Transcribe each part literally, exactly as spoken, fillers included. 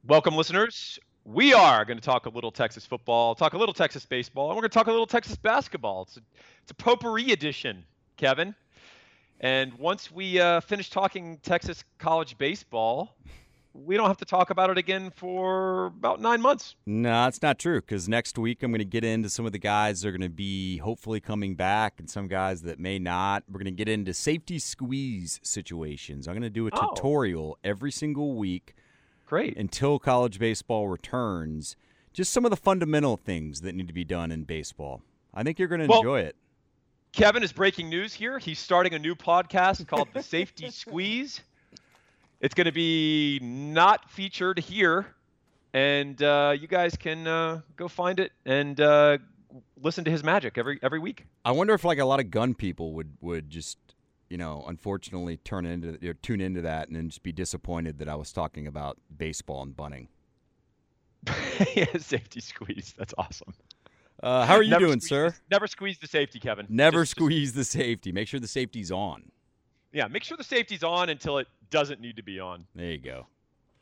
Welcome, listeners. We are going to talk a little Texas football, talk a little Texas baseball, and we're going to talk a little Texas basketball. It's a, it's a potpourri edition, Kevin. And once we uh, finish talking Texas college baseball, we don't have to talk about it again for about nine months. No, it's not true, because next week I'm going to get into some of the guys that are going to be hopefully coming back and some guys that may not. We're going to get into safety squeeze situations. I'm going to do a Oh. tutorial every single week. Great. Until college baseball returns. Just some of the fundamental things that need to be done in baseball. I think you're going to well, enjoy it. Kevin is breaking news here. He's starting a new podcast called The Safety Squeeze. It's going to be not featured here, and uh, you guys can uh, go find it and uh, listen to his magic every every week. I wonder if like a lot of gun people would, would just, you know, unfortunately turn into or tune into that and then just be disappointed that I was talking about baseball and bunting. Yeah, safety squeeze. That's awesome. Uh, how are you never doing, squeeze sir? The, never squeeze the safety, Kevin. Never just, squeeze just, the safety. Make sure the safety's on. Yeah, make sure the safety's on until it doesn't need to be on. There you go.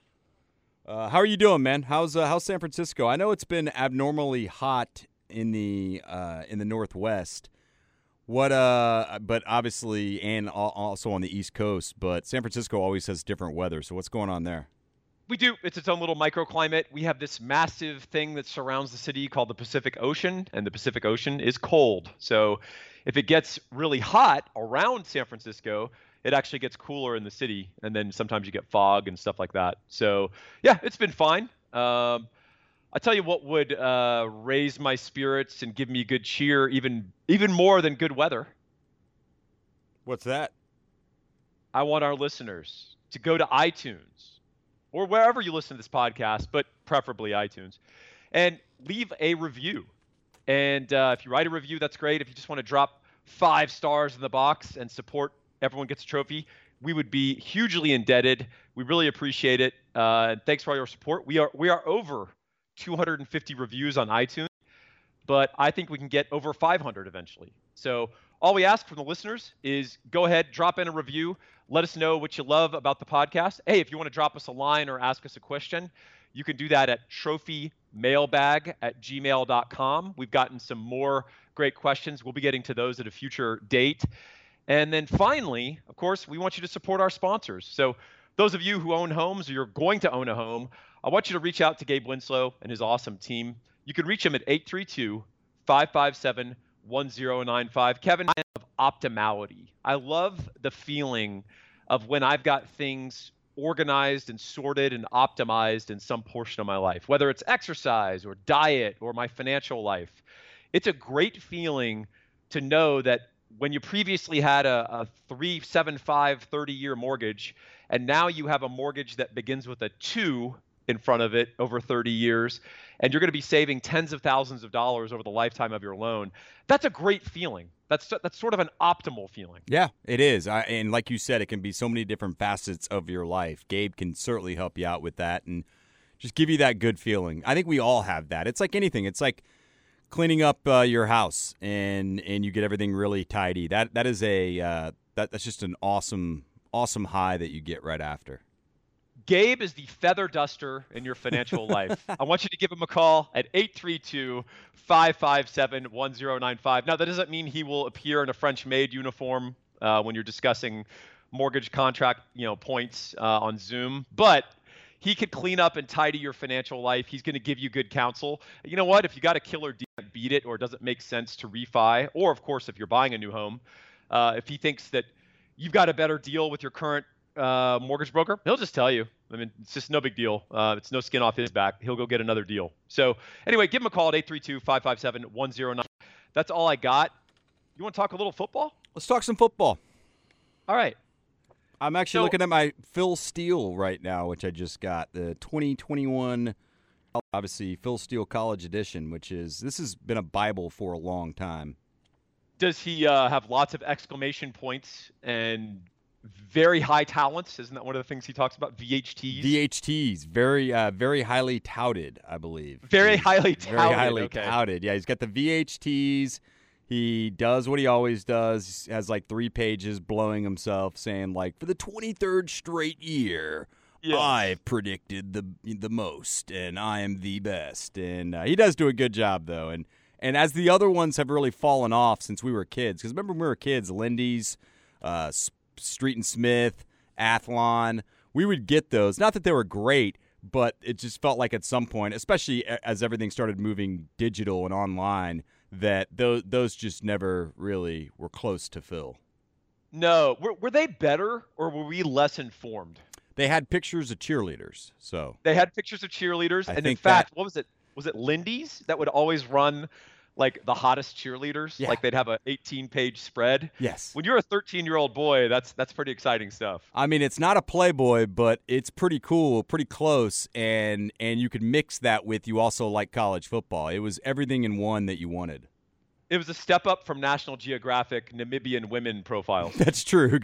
Uh, how are you doing, man? How's uh, how's San Francisco? I know it's been abnormally hot in the uh, in the Northwest. What uh, but obviously, and also on the East Coast. But San Francisco always has different weather. So what's going on there? We do. It's its own little microclimate. We have this massive thing that surrounds the city called the Pacific Ocean, and the Pacific Ocean is cold. So if it gets really hot around San Francisco, it actually gets cooler in the city, and then sometimes you get fog and stuff like that. So yeah, it's been fine. Um, I tell you what would uh, raise my spirits and give me good cheer, even even more than good weather. What's that? I want our listeners to go to iTunes or wherever you listen to this podcast, but preferably iTunes, and leave a review. And uh, if you write a review, that's great. If you just want to drop five stars in the box and support Everyone Gets a Trophy, we would be hugely indebted. We really appreciate it. Uh, and thanks for all your support. We are we are over two hundred fifty reviews on iTunes, but I think we can get over five hundred eventually. So all we ask from the listeners is go ahead, drop in a review. Let us know what you love about the podcast. Hey, if you want to drop us a line or ask us a question, you can do that at trophymailbag at gmail dot com. We've gotten some more great questions. We'll be getting to those at a future date. And then finally, of course, we want you to support our sponsors. So those of you who own homes or you're going to own a home, I want you to reach out to Gabe Winslow and his awesome team. You can reach him at eight three two, five five seven, one zero nine five. Kevin, I love optimality. I love the feeling of when I've got things organized and sorted and optimized in some portion of my life, whether it's exercise or diet or my financial life. It's a great feeling to know that when you previously had a, a three seven five thirty-year mortgage, and now you have a mortgage that begins with a two in front of it over thirty years, and you're going to be saving tens of thousands of dollars over the lifetime of your loan. That's a great feeling. That's that's sort of an optimal feeling. Yeah, it is. I, and like you said, it can be so many different facets of your life. Gabe can certainly help you out with that and just give you that good feeling. I think we all have that. It's like anything. It's like cleaning up uh, your house and and you get everything really tidy. That that is a uh, that that's just an awesome awesome high that you get right after. Gabe is the feather duster in your financial life. I want you to give him a call at eight three two, five five seven, one zero nine five. Now, that doesn't mean he will appear in a French-maid uniform uh, when you're discussing mortgage contract, you know, points uh, on Zoom, but he could clean up and tidy your financial life. He's going to give you good counsel. You know what? If you got a killer deal, beat it, or it doesn't make sense to refi, or of course, if you're buying a new home, uh, if he thinks that you've got a better deal with your current uh, mortgage broker, he'll just tell you. I mean, it's just no big deal. Uh, it's no skin off his back. He'll go get another deal. So anyway, give him a call at eight three two, five five seven, one zero nine. That's all I got. You want to talk a little football? Let's talk some football. All right. I'm actually So- looking at my Phil Steele right now, which I just got, the twenty twenty-one, obviously, Phil Steele College Edition, which is, this has been a Bible for a long time. Does he uh, have lots of exclamation points and very high talents? Isn't that one of the things he talks about? V H Ts? V H Ts, very very uh, very highly touted, I believe. Very He's highly touted. Very highly okay. touted. Yeah, he's got the V H Ts. He does what he always does. He has like three pages blowing himself, saying like, for the twenty-third straight year, Yes. I've predicted the the most, and I am the best. And uh, he does do a good job, though. And and as the other ones have really fallen off since we were kids, because remember when we were kids, Lindy's, uh, Street and Smith, Athlon, we would get those. Not that they were great, but it just felt like at some point, especially as everything started moving digital and online, that those those just never really were close to Phil. No, were, were they better or were we less informed? They had pictures of cheerleaders, so They had pictures of cheerleaders, I and in think fact, that- what was it? Was it Lindy's that would always run like the hottest cheerleaders? Yeah. Like they'd have an eighteen-page spread. yes. When you're a thirteen-year-old boy, that's that's pretty exciting stuff. I mean, it's not a Playboy, but it's pretty cool, pretty close, and and you could mix that with you also like college football. It was everything in one that you wanted. It was a step up from National Geographic Namibian women profiles. That's true.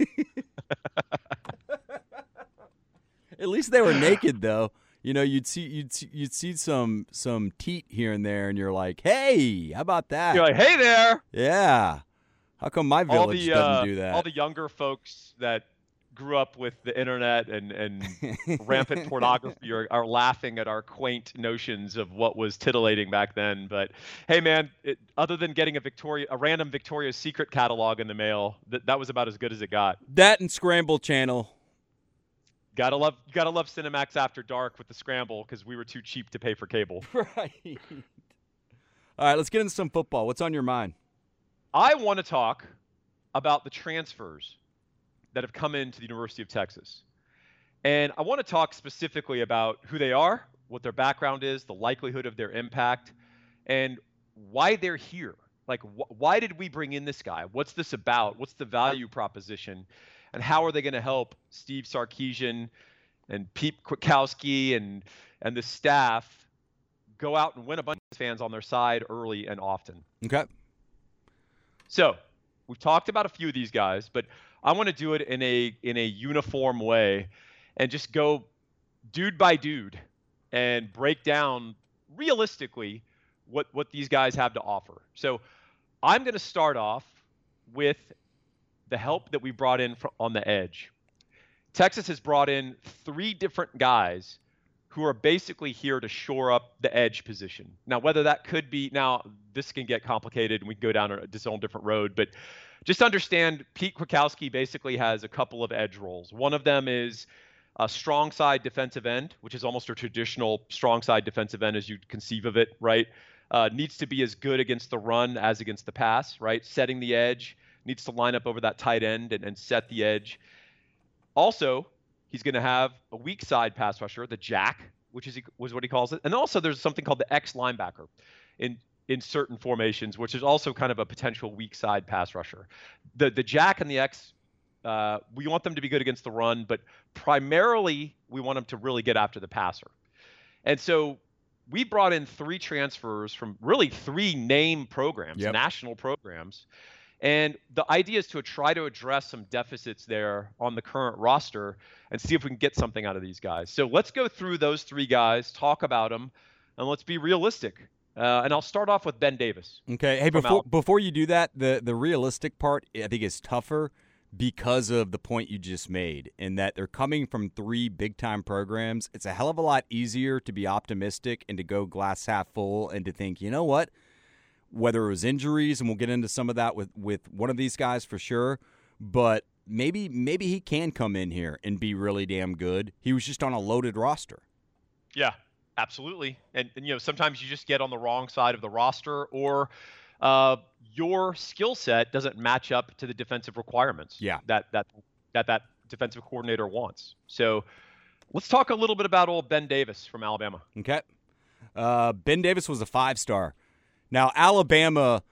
At least they were naked, though. You know, you'd see you'd see, you'd see some some teat here and there, and you're like, "Hey, how about that?" You're like, hey there! Yeah. How come my All village the doesn't uh, do that? all the younger folks that grew up with the internet and, and rampant pornography are, are laughing at our quaint notions of what was titillating back then. But hey, man, it, other than getting a Victoria, a random Victoria's Secret catalog in the mail, that that was about as good as it got. That and Scramble Channel. Gotta love, gotta love Cinemax After Dark with the Scramble because we were too cheap to pay for cable. Right. All right, let's get into some football. What's on your mind? I want to talk about the transfers that have come into the University of Texas. And I want to talk specifically about who they are, what their background is, the likelihood of their impact, and why they're here. Like, wh- why did we bring in this guy? What's this about? What's the value proposition? And how are they going to help Steve Sarkisian and Pete Kwiatkowski and, and the staff go out and win a bunch of fans on their side early and often? Okay. So we've talked about a few of these guys, but I want to do it in a in a uniform way and just go dude by dude and break down realistically what, what these guys have to offer. So I'm going to start off with the help that we brought in from, on the edge. Texas has brought in three different guys who are basically here to shore up the edge position. Now, whether that could be, now this can get complicated and we can go down a, this own different road, but just understand Pete Kwiatkowski basically has a couple of edge roles. One of them is a strong side defensive end, which is almost a traditional strong side defensive end as you'd conceive of it, right? Uh, needs to be as good against the run as against the pass, right? Setting the edge, needs to line up over that tight end and, and set the edge. Also, he's going to have a weak side pass rusher, the jack, which is was what he calls it. And also there's something called the X linebacker in in certain formations, which is also kind of a potential weak side pass rusher. The the jack and the X, uh, we want them to be good against the run, but primarily we want them to really get after the passer. And so we brought in three transfers from really three name programs, Yep. national programs. And the idea is to try to address some deficits there on the current roster and see if we can get something out of these guys. So let's go through those three guys, talk about them, and let's be realistic. Uh, and I'll start off with Ben Davis. Okay. Hey, from before Al- before you do that, the the realistic part I think is tougher because of the point you just made, in that they're coming from three big time programs. It's a hell of a lot easier to be optimistic and to go glass half full and to think, you know what? Whether it was injuries, and we'll get into some of that with, with one of these guys for sure, but maybe maybe he can come in here and be really damn good. He was just on a loaded roster. Yeah, absolutely. And, and you know, sometimes you just get on the wrong side of the roster, or uh, your skill set doesn't match up to the defensive requirements Yeah. that that that that defensive coordinator wants. So let's talk a little bit about old Ben Davis from Alabama. Okay. Uh, Ben Davis was a five-star. Now, Alabama,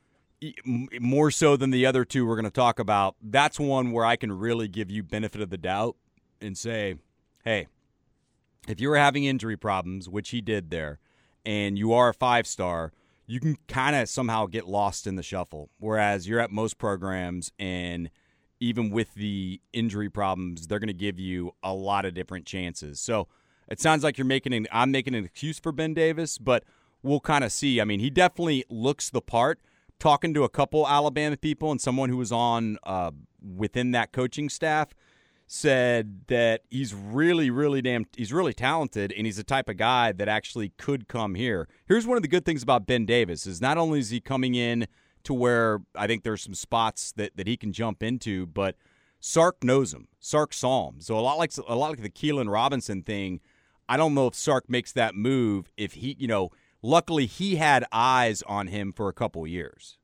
m- more so than the other two we're going to talk about, that's one where I can really give you benefit of the doubt and say, hey, if you were having injury problems, which he did there, and you are a five-star, you can kind of somehow get lost in the shuffle. Whereas you're at most programs, and even with the injury problems, they're going to give you a lot of different chances. So it sounds like you're making an, I'm making an excuse for Ben Davis, but we'll kind of see. I mean, he definitely looks the part. Talking to a couple Alabama people and someone who was on uh, within that coaching staff said that he's really, really damn, he's really talented, and he's the type of guy that actually could come here. Here's one of the good things about Ben Davis is not only is he coming in to where I think there's some spots that, that he can jump into, but Sark knows him. Sark saw him. So a lot like a lot like the Keelan Robinson thing, I don't know if Sark makes that move if he, you know, luckily he had eyes on him for a couple years.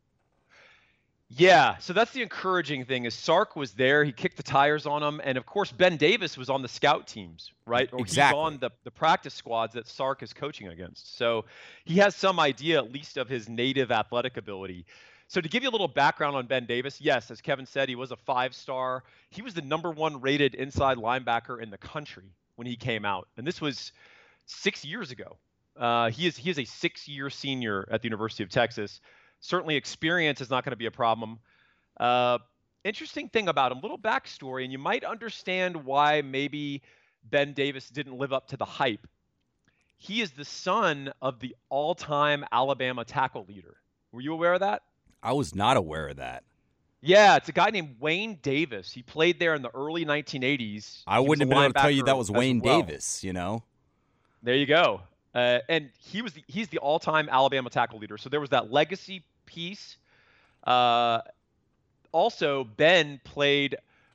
Yeah, so that's the encouraging thing is Sark was there. He kicked the tires on him. And, of course, Ben Davis was on the scout teams, right? Or exactly. He's on the, the practice squads that Sark is coaching against. So he has some idea, at least, of his native athletic ability. So to give you a little background on Ben Davis, yes, as Kevin said, he was a five-star. He was the number one rated inside linebacker in the country when he came out. And this was six years ago. Uh, he is he is a six-year senior at the University of Texas. Certainly experience is not going to be a problem. Uh, interesting thing about him, little backstory, and you might understand why maybe Ben Davis didn't live up to the hype. He is the son of the all-time Alabama tackle leader. Were you aware of that? I was not aware of that. Yeah, it's a guy named Wayne Davis. He played there in the early nineteen eighties. I wouldn't have been able to tell you that was Wayne well. Davis, you know? There you go. Uh, and he was the, he's the all-time Alabama tackle leader. So there was that legacy piece. Uh, also, Ben played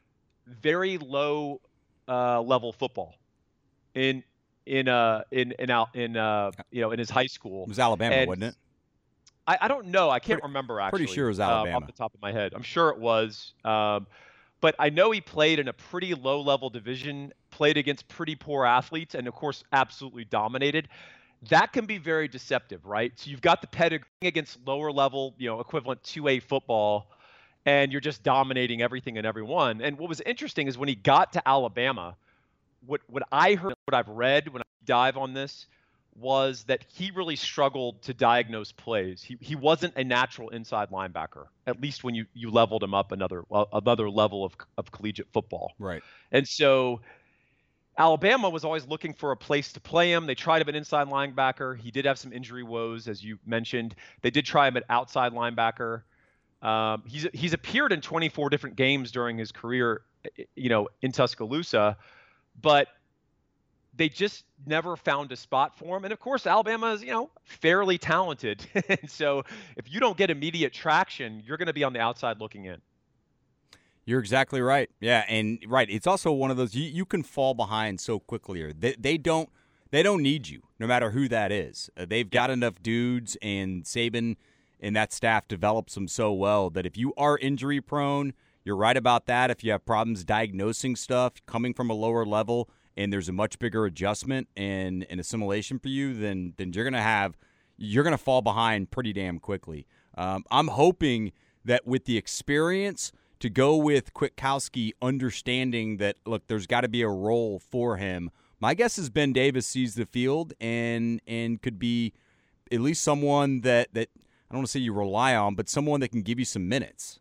very low uh, level football in in uh in in out in uh you know in his high school. It was Alabama, and wasn't it? I, I don't know. I can't pretty, remember actually. Pretty sure it was Alabama. Um, off the top of my head, I'm sure it was. Um, but I know he played in a pretty low level division, played against pretty poor athletes, and of course, absolutely dominated. That can be very deceptive, right? So you've got the pedigree against lower level, you know, equivalent two A football, and you're just dominating everything and everyone. And what was interesting is when he got to Alabama, what what I heard, what I've read when I dive on this, was that he really struggled to diagnose plays. He he wasn't a natural inside linebacker, at least when you, you leveled him up another another level of of collegiate football. Right. And so Alabama was always looking for a place to play him. They tried him at inside linebacker. He did have some injury woes, as you mentioned. They did try him at outside linebacker. Um, he's he's appeared in twenty-four different games during his career, you know, in Tuscaloosa, but they just never found a spot for him. And of course, Alabama is, you know, fairly talented. And so if you don't get immediate traction, you're going to be on the outside looking in. You're exactly right. Yeah, and right. It's also one of those you, you can fall behind so quickly. Or they they don't they don't need you, no matter who that is. Uh, they've got enough dudes, and Saban and that staff develops them so well that if you are injury prone, you're right about that. If you have problems diagnosing stuff coming from a lower level, and there's a much bigger adjustment and, and assimilation for you, then then you're gonna have you're gonna fall behind pretty damn quickly. Um, I'm hoping that with the experience, to go with Kwiatkowski, understanding that, look, there's got to be a role for him. My guess is Ben Davis sees the field and and could be at least someone that, that I don't want to say you rely on, but someone that can give you some minutes.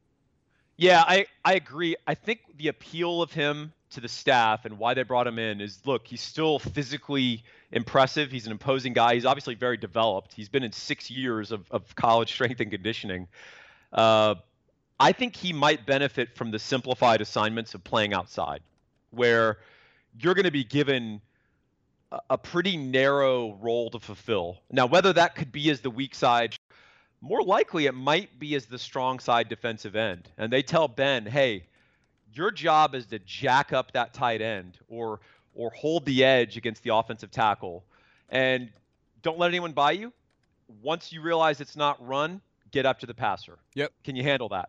Yeah, I, I agree. I think the appeal of him to the staff and why they brought him in is, look, he's still physically impressive. He's an imposing guy. He's obviously very developed. He's been in six years of, of college strength and conditioning. Uh, I think he might benefit from the simplified assignments of playing outside, where you're going to be given a, a pretty narrow role to fulfill. Now, whether that could be as the weak side, more likely it might be as the strong side defensive end. And they tell Ben, hey, your job is to jack up that tight end or or hold the edge against the offensive tackle. And don't let anyone buy you. Once you realize it's not run, get up to the passer. Yep. Can you handle that?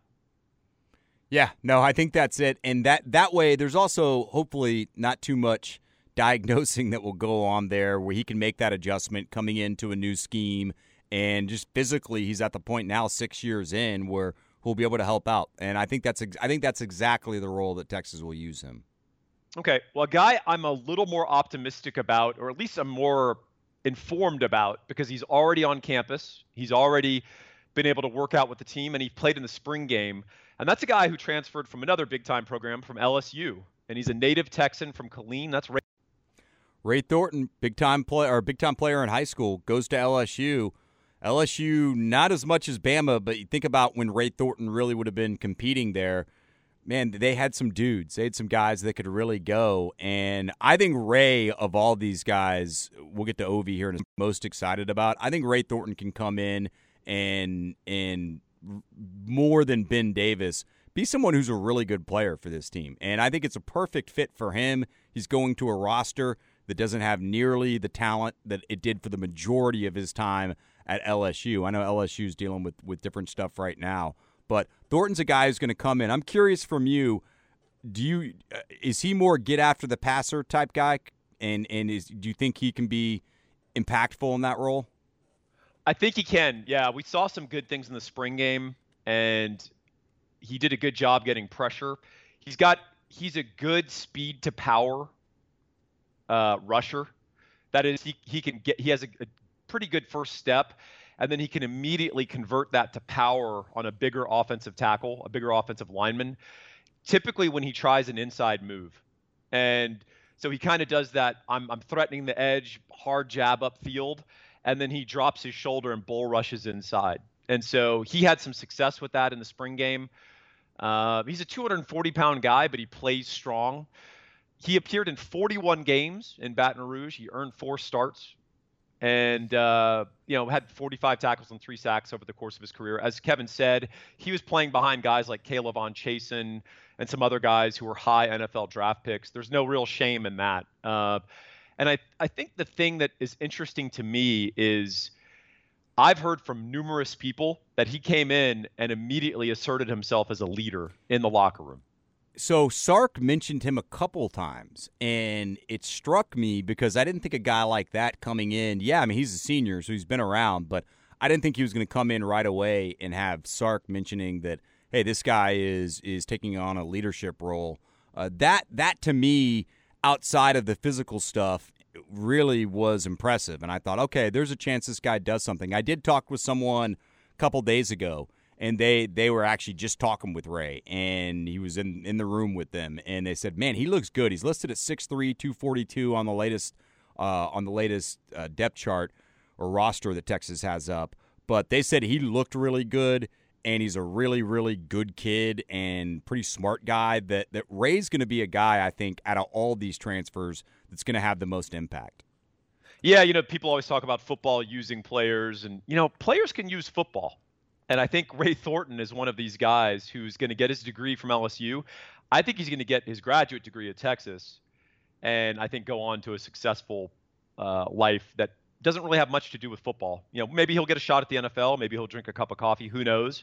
Yeah, no, I think that's it. And that, that way, there's also hopefully not too much diagnosing that will go on there where he can make that adjustment coming into a new scheme. And just physically, he's at the point now, six years in, where he'll be able to help out. And I think that's ex- I think that's exactly the role that Texas will use him. Okay, well, a guy I'm a little more optimistic about, or at least I'm more informed about, because he's already on campus. He's already been able to work out with the team, and he played in the spring game. And that's a guy who transferred from another big-time program, from L S U, and he's a native Texan from Killeen. That's Ray. Ray Thornton, big-time play or big-time player in high school, goes to L S U. L S U, not as much as Bama, but you think about when Ray Thornton really would have been competing there. man, they had some dudes. They had some guys that could really go. And I think Ray, of all these guys, we'll get to Ovi here, and is most excited about. I think Ray Thornton can come in and and more than Ben Davis, be someone who's a really good player for this team. And I think it's a perfect fit for him. He's going to a roster that doesn't have nearly the talent that it did for the majority of his time at L S U. I know L S U's dealing with, with different stuff right now, but Thornton's a guy who's going to come in. I'm curious from you, do you uh, is he more get after the passer type guy, and and is do you think he can be impactful in that role? I think he can. Yeah, we saw some good things in the spring game, and he did a good job getting pressure. He's got he's a good speed to power uh, rusher. That is, he he can get he has a, a pretty good first step, and then he can immediately convert that to power on a bigger offensive tackle, a bigger offensive lineman, typically when he tries an inside move. And so he kind of does that, I'm, I'm threatening the edge, hard jab upfield, and then he drops his shoulder and bull rushes inside. And so he had some success with that in the spring game. Uh, he's a two hundred forty pound guy, but he plays strong. He appeared in forty-one games in Baton Rouge. He earned four starts. And, uh, you know, had forty-five tackles and three sacks over the course of his career. As Kevin said, he was playing behind guys like Caleb Von Chasen and some other guys who were high N F L draft picks. There's no real shame in that. Uh, and I, I think the thing that is interesting to me is I've heard from numerous people that he came in and immediately asserted himself as a leader in the locker room. So Sark mentioned him a couple times, and it struck me because I didn't think a guy like that coming in, yeah, I mean, he's a senior, so he's been around, but I didn't think he was going to come in right away and have Sark mentioning that, hey, this guy is is taking on a leadership role. Uh, that, that to me, outside of the physical stuff, really was impressive, and I thought, okay, there's a chance this guy does something. I did talk with someone a couple days ago, and they, they were actually just talking with Ray, and he was in, in the room with them, and they said, man, he looks good. He's listed at six three, two forty-two on the latest uh, on the latest uh, depth chart or roster that Texas has up. But they said he looked really good, and he's a really, really good kid and pretty smart guy. That, that Ray's going to be a guy, I think, out of all these transfers that's going to have the most impact. Yeah, you know, people always talk about football using players, and, you know, players can use football. And I think Ray Thornton is one of these guys who's going to get his degree from L S U. I think he's going to get his graduate degree at Texas, and I think go on to a successful uh, life that doesn't really have much to do with football. You know, maybe he'll get a shot at the N F L. Maybe he'll drink a cup of coffee. Who knows?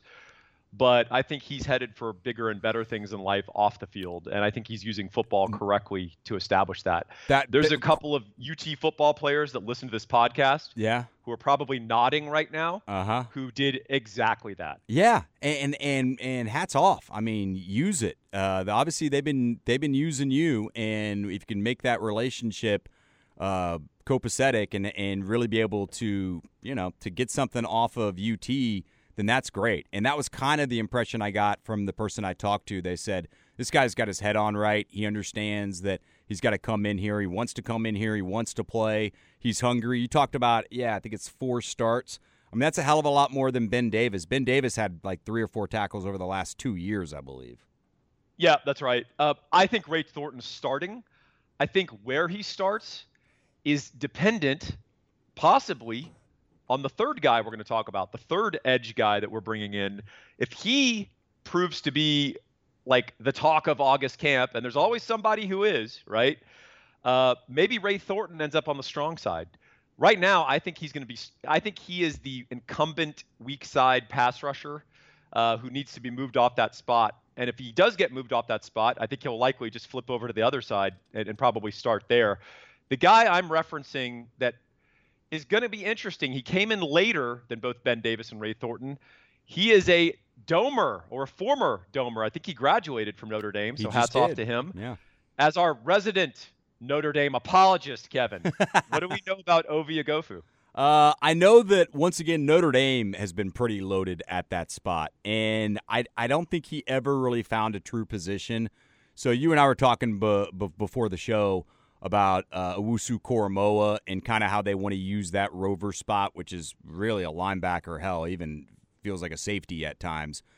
But I think he's headed for bigger and better things in life off the field, and I think he's using football correctly to establish that. That There's that, a couple of U T football players that listen to this podcast, yeah, who are probably nodding right now, uh-huh, who did exactly that. Yeah, and and and hats off. I mean, use it. Uh, obviously, they've been they've been using you, and if you can make that relationship uh, copacetic and and really be able to you know to get something off of U T, then that's great. And that was kind of the impression I got from the person I talked to. They said, this guy's got his head on right. He understands that he's got to come in here. He wants to come in here. He wants to play. He's hungry. You talked about, yeah, I think it's four starts. I mean, that's a hell of a lot more than Ben Davis. Ben Davis had like three or four tackles over the last two years, I believe. Yeah, that's right. Uh, I think Ray Thornton's starting. I think where he starts is dependent, possibly, on the third guy we're going to talk about, the third edge guy that we're bringing in. If he proves to be like the talk of August camp, and there's always somebody who is, right? Uh, maybe Ray Thornton ends up on the strong side. Right now, I think he's going to be – I think he is the incumbent weak side pass rusher uh, who needs to be moved off that spot. And if he does get moved off that spot, I think he'll likely just flip over to the other side and, and probably start there. The guy I'm referencing that – is going to be interesting. He came in later than both Ben Davis and Ray Thornton. He is a domer or a former domer. I think he graduated from Notre Dame, so hats off to him. Yeah. As our resident Notre Dame apologist, Kevin, what do we know about Ovie Oghoufo? Uh, I know that, once again, Notre Dame has been pretty loaded at that spot, and I, I don't think he ever really found a true position. So you and I were talking b- b- before the show about uh, Owusu Koromoa and kind of how they want to use that rover spot, which is really a linebacker, hell, even feels like a safety at times.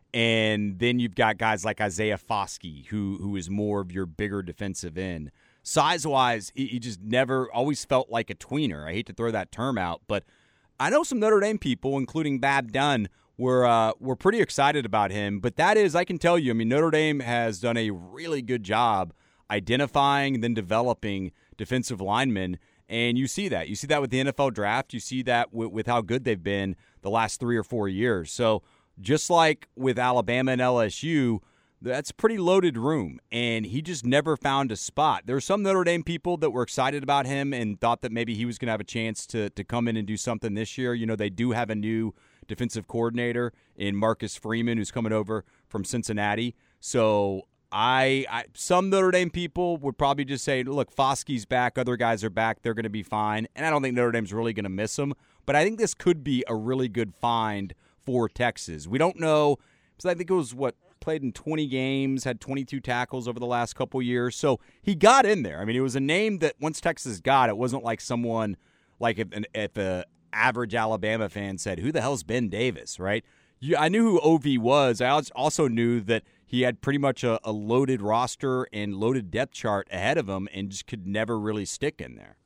And then you've got guys like Isaiah Foskey, who who is more of your bigger defensive end. Size-wise, he, he just never always felt like a tweener. I hate to throw that term out, but I know some Notre Dame people, including Bab Dunn, were uh, were pretty excited about him. But that is, I can tell you, I mean, Notre Dame has done a really good job identifying and then developing defensive linemen. And you see that. You see that with the N F L draft. You see that with, with how good they've been the last three or four years. So just like with Alabama and L S U, that's a pretty loaded room, and he just never found a spot. There were some Notre Dame people that were excited about him and thought that maybe he was going to have a chance to to come in and do something this year. You know, they do have a new defensive coordinator in Marcus Freeman, who's coming over from Cincinnati. So I, I some Notre Dame people would probably just say, look, Foskey's back, other guys are back, they're going to be fine. And I don't think Notre Dame's really going to miss him. But I think this could be a really good find for Texas. We don't know, because I think it was, what, played in twenty games, had twenty-two tackles over the last couple years. So he got in there. I mean, it was a name that once Texas got, it wasn't like someone, like if an if a average Alabama fan said, who the hell's Ben Davis, right? You, I knew who O V was. I also knew that he had pretty much a, a loaded roster and loaded depth chart ahead of him and just could never really stick in there.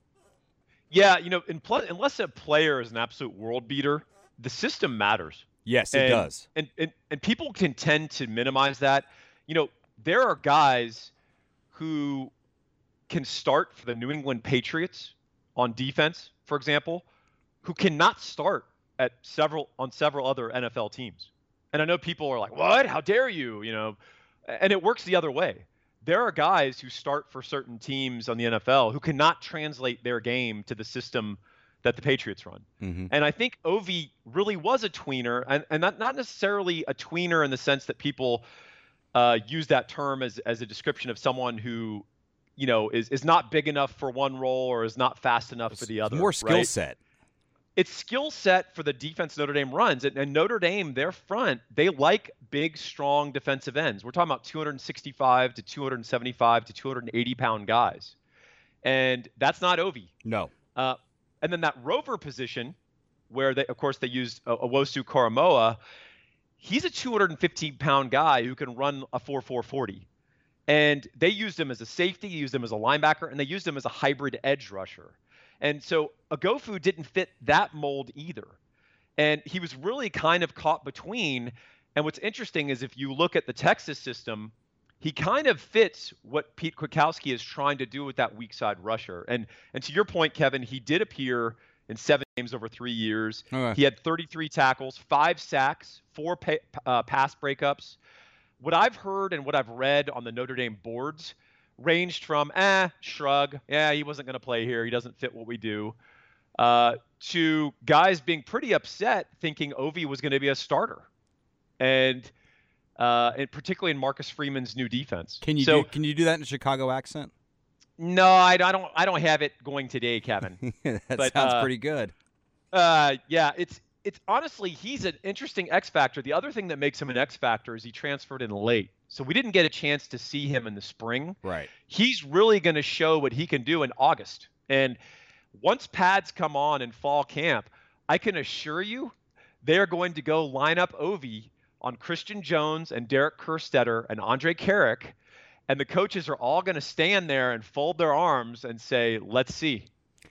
Yeah, you know, in plus, unless a player is an absolute world beater, the system matters. Yes, it and, does. And, and and people can tend to minimize that. You know, there are guys who can start for the New England Patriots on defense, for example, who cannot start at several on several other N F L teams. And I know people are like, "What? How dare you?" You know, and it works the other way. There are guys who start for certain teams on the N F L who cannot translate their game to the system that the Patriots run. Mm-hmm. And I think O V really was a tweener, and, and not, not necessarily a tweener in the sense that people uh, use that term as, as a description of someone who, you know, is, is not big enough for one role or is not fast enough it's, for the other. More skill right? set. It's skill set for the defense Notre Dame runs. And, and Notre Dame, their front, they like big, strong defensive ends. We're talking about two sixty-five to two seventy-five to two eighty pound guys. And that's not O V. No. Uh, And then that rover position, where they, of course, they used Owosu Koromoa, he's a two hundred fifteen pound guy who can run a four four forty. And they used him as a safety, used him as a linebacker, and they used him as a hybrid edge rusher. And so Ogofu didn't fit that mold either. And he was really kind of caught between. And what's interesting is if you look at the Texas system, he kind of fits what Pete Kwiatkowski is trying to do with that weak side rusher. And and to your point, Kevin, he did appear in seven games over three years. Okay. He had thirty-three tackles, five sacks, four pa- uh, pass breakups. What I've heard and what I've read on the Notre Dame boards ranged from, eh, shrug, yeah, he wasn't going to play here, he doesn't fit what we do, uh, to guys being pretty upset thinking Ovi was going to be a starter. And Uh, and particularly in Marcus Freeman's new defense. Can you so, do, can you do that in a Chicago accent? No, I, I don't. I don't have it going today, Kevin. that but, sounds uh, pretty good. Uh, yeah, it's it's honestly he's an interesting X factor. The other thing that makes him an X factor is he transferred in late, so we didn't get a chance to see him in the spring. Right. He's really going to show what he can do in August, and once pads come on in fall camp, I can assure you they're going to go line up Ovi on Christian Jones and Derek Kerstetter and Andre Carrick, and the coaches are all going to stand there and fold their arms and say, let's see.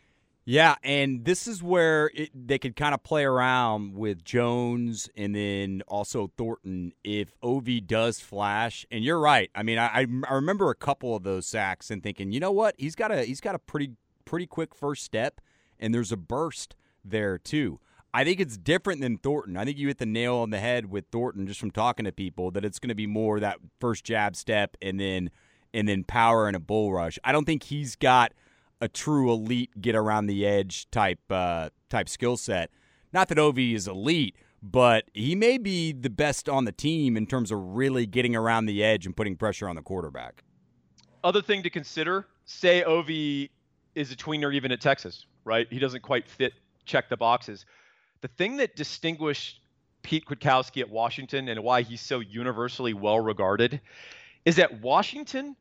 Yeah, and this is where it, they could kind of play around with Jones and then also Thornton if O V does flash. And you're right. I mean, I, I remember a couple of those sacks and thinking, you know what? He's got a he's got a pretty pretty quick first step, and there's a burst there too. I think it's different than Thornton. I think you hit the nail on the head with Thornton just from talking to people that it's going to be more that first jab step and then and then power and a bull rush. I don't think he's got a true elite get around the edge type uh, type skill set. Not that O V is elite, but he may be the best on the team in terms of really getting around the edge and putting pressure on the quarterback. Other thing to consider, say O V is a tweener even at Texas, right? He doesn't quite fit, check the boxes. The thing that distinguished Pete Kwiatkowski at Washington and why he's so universally well regarded is that Washington,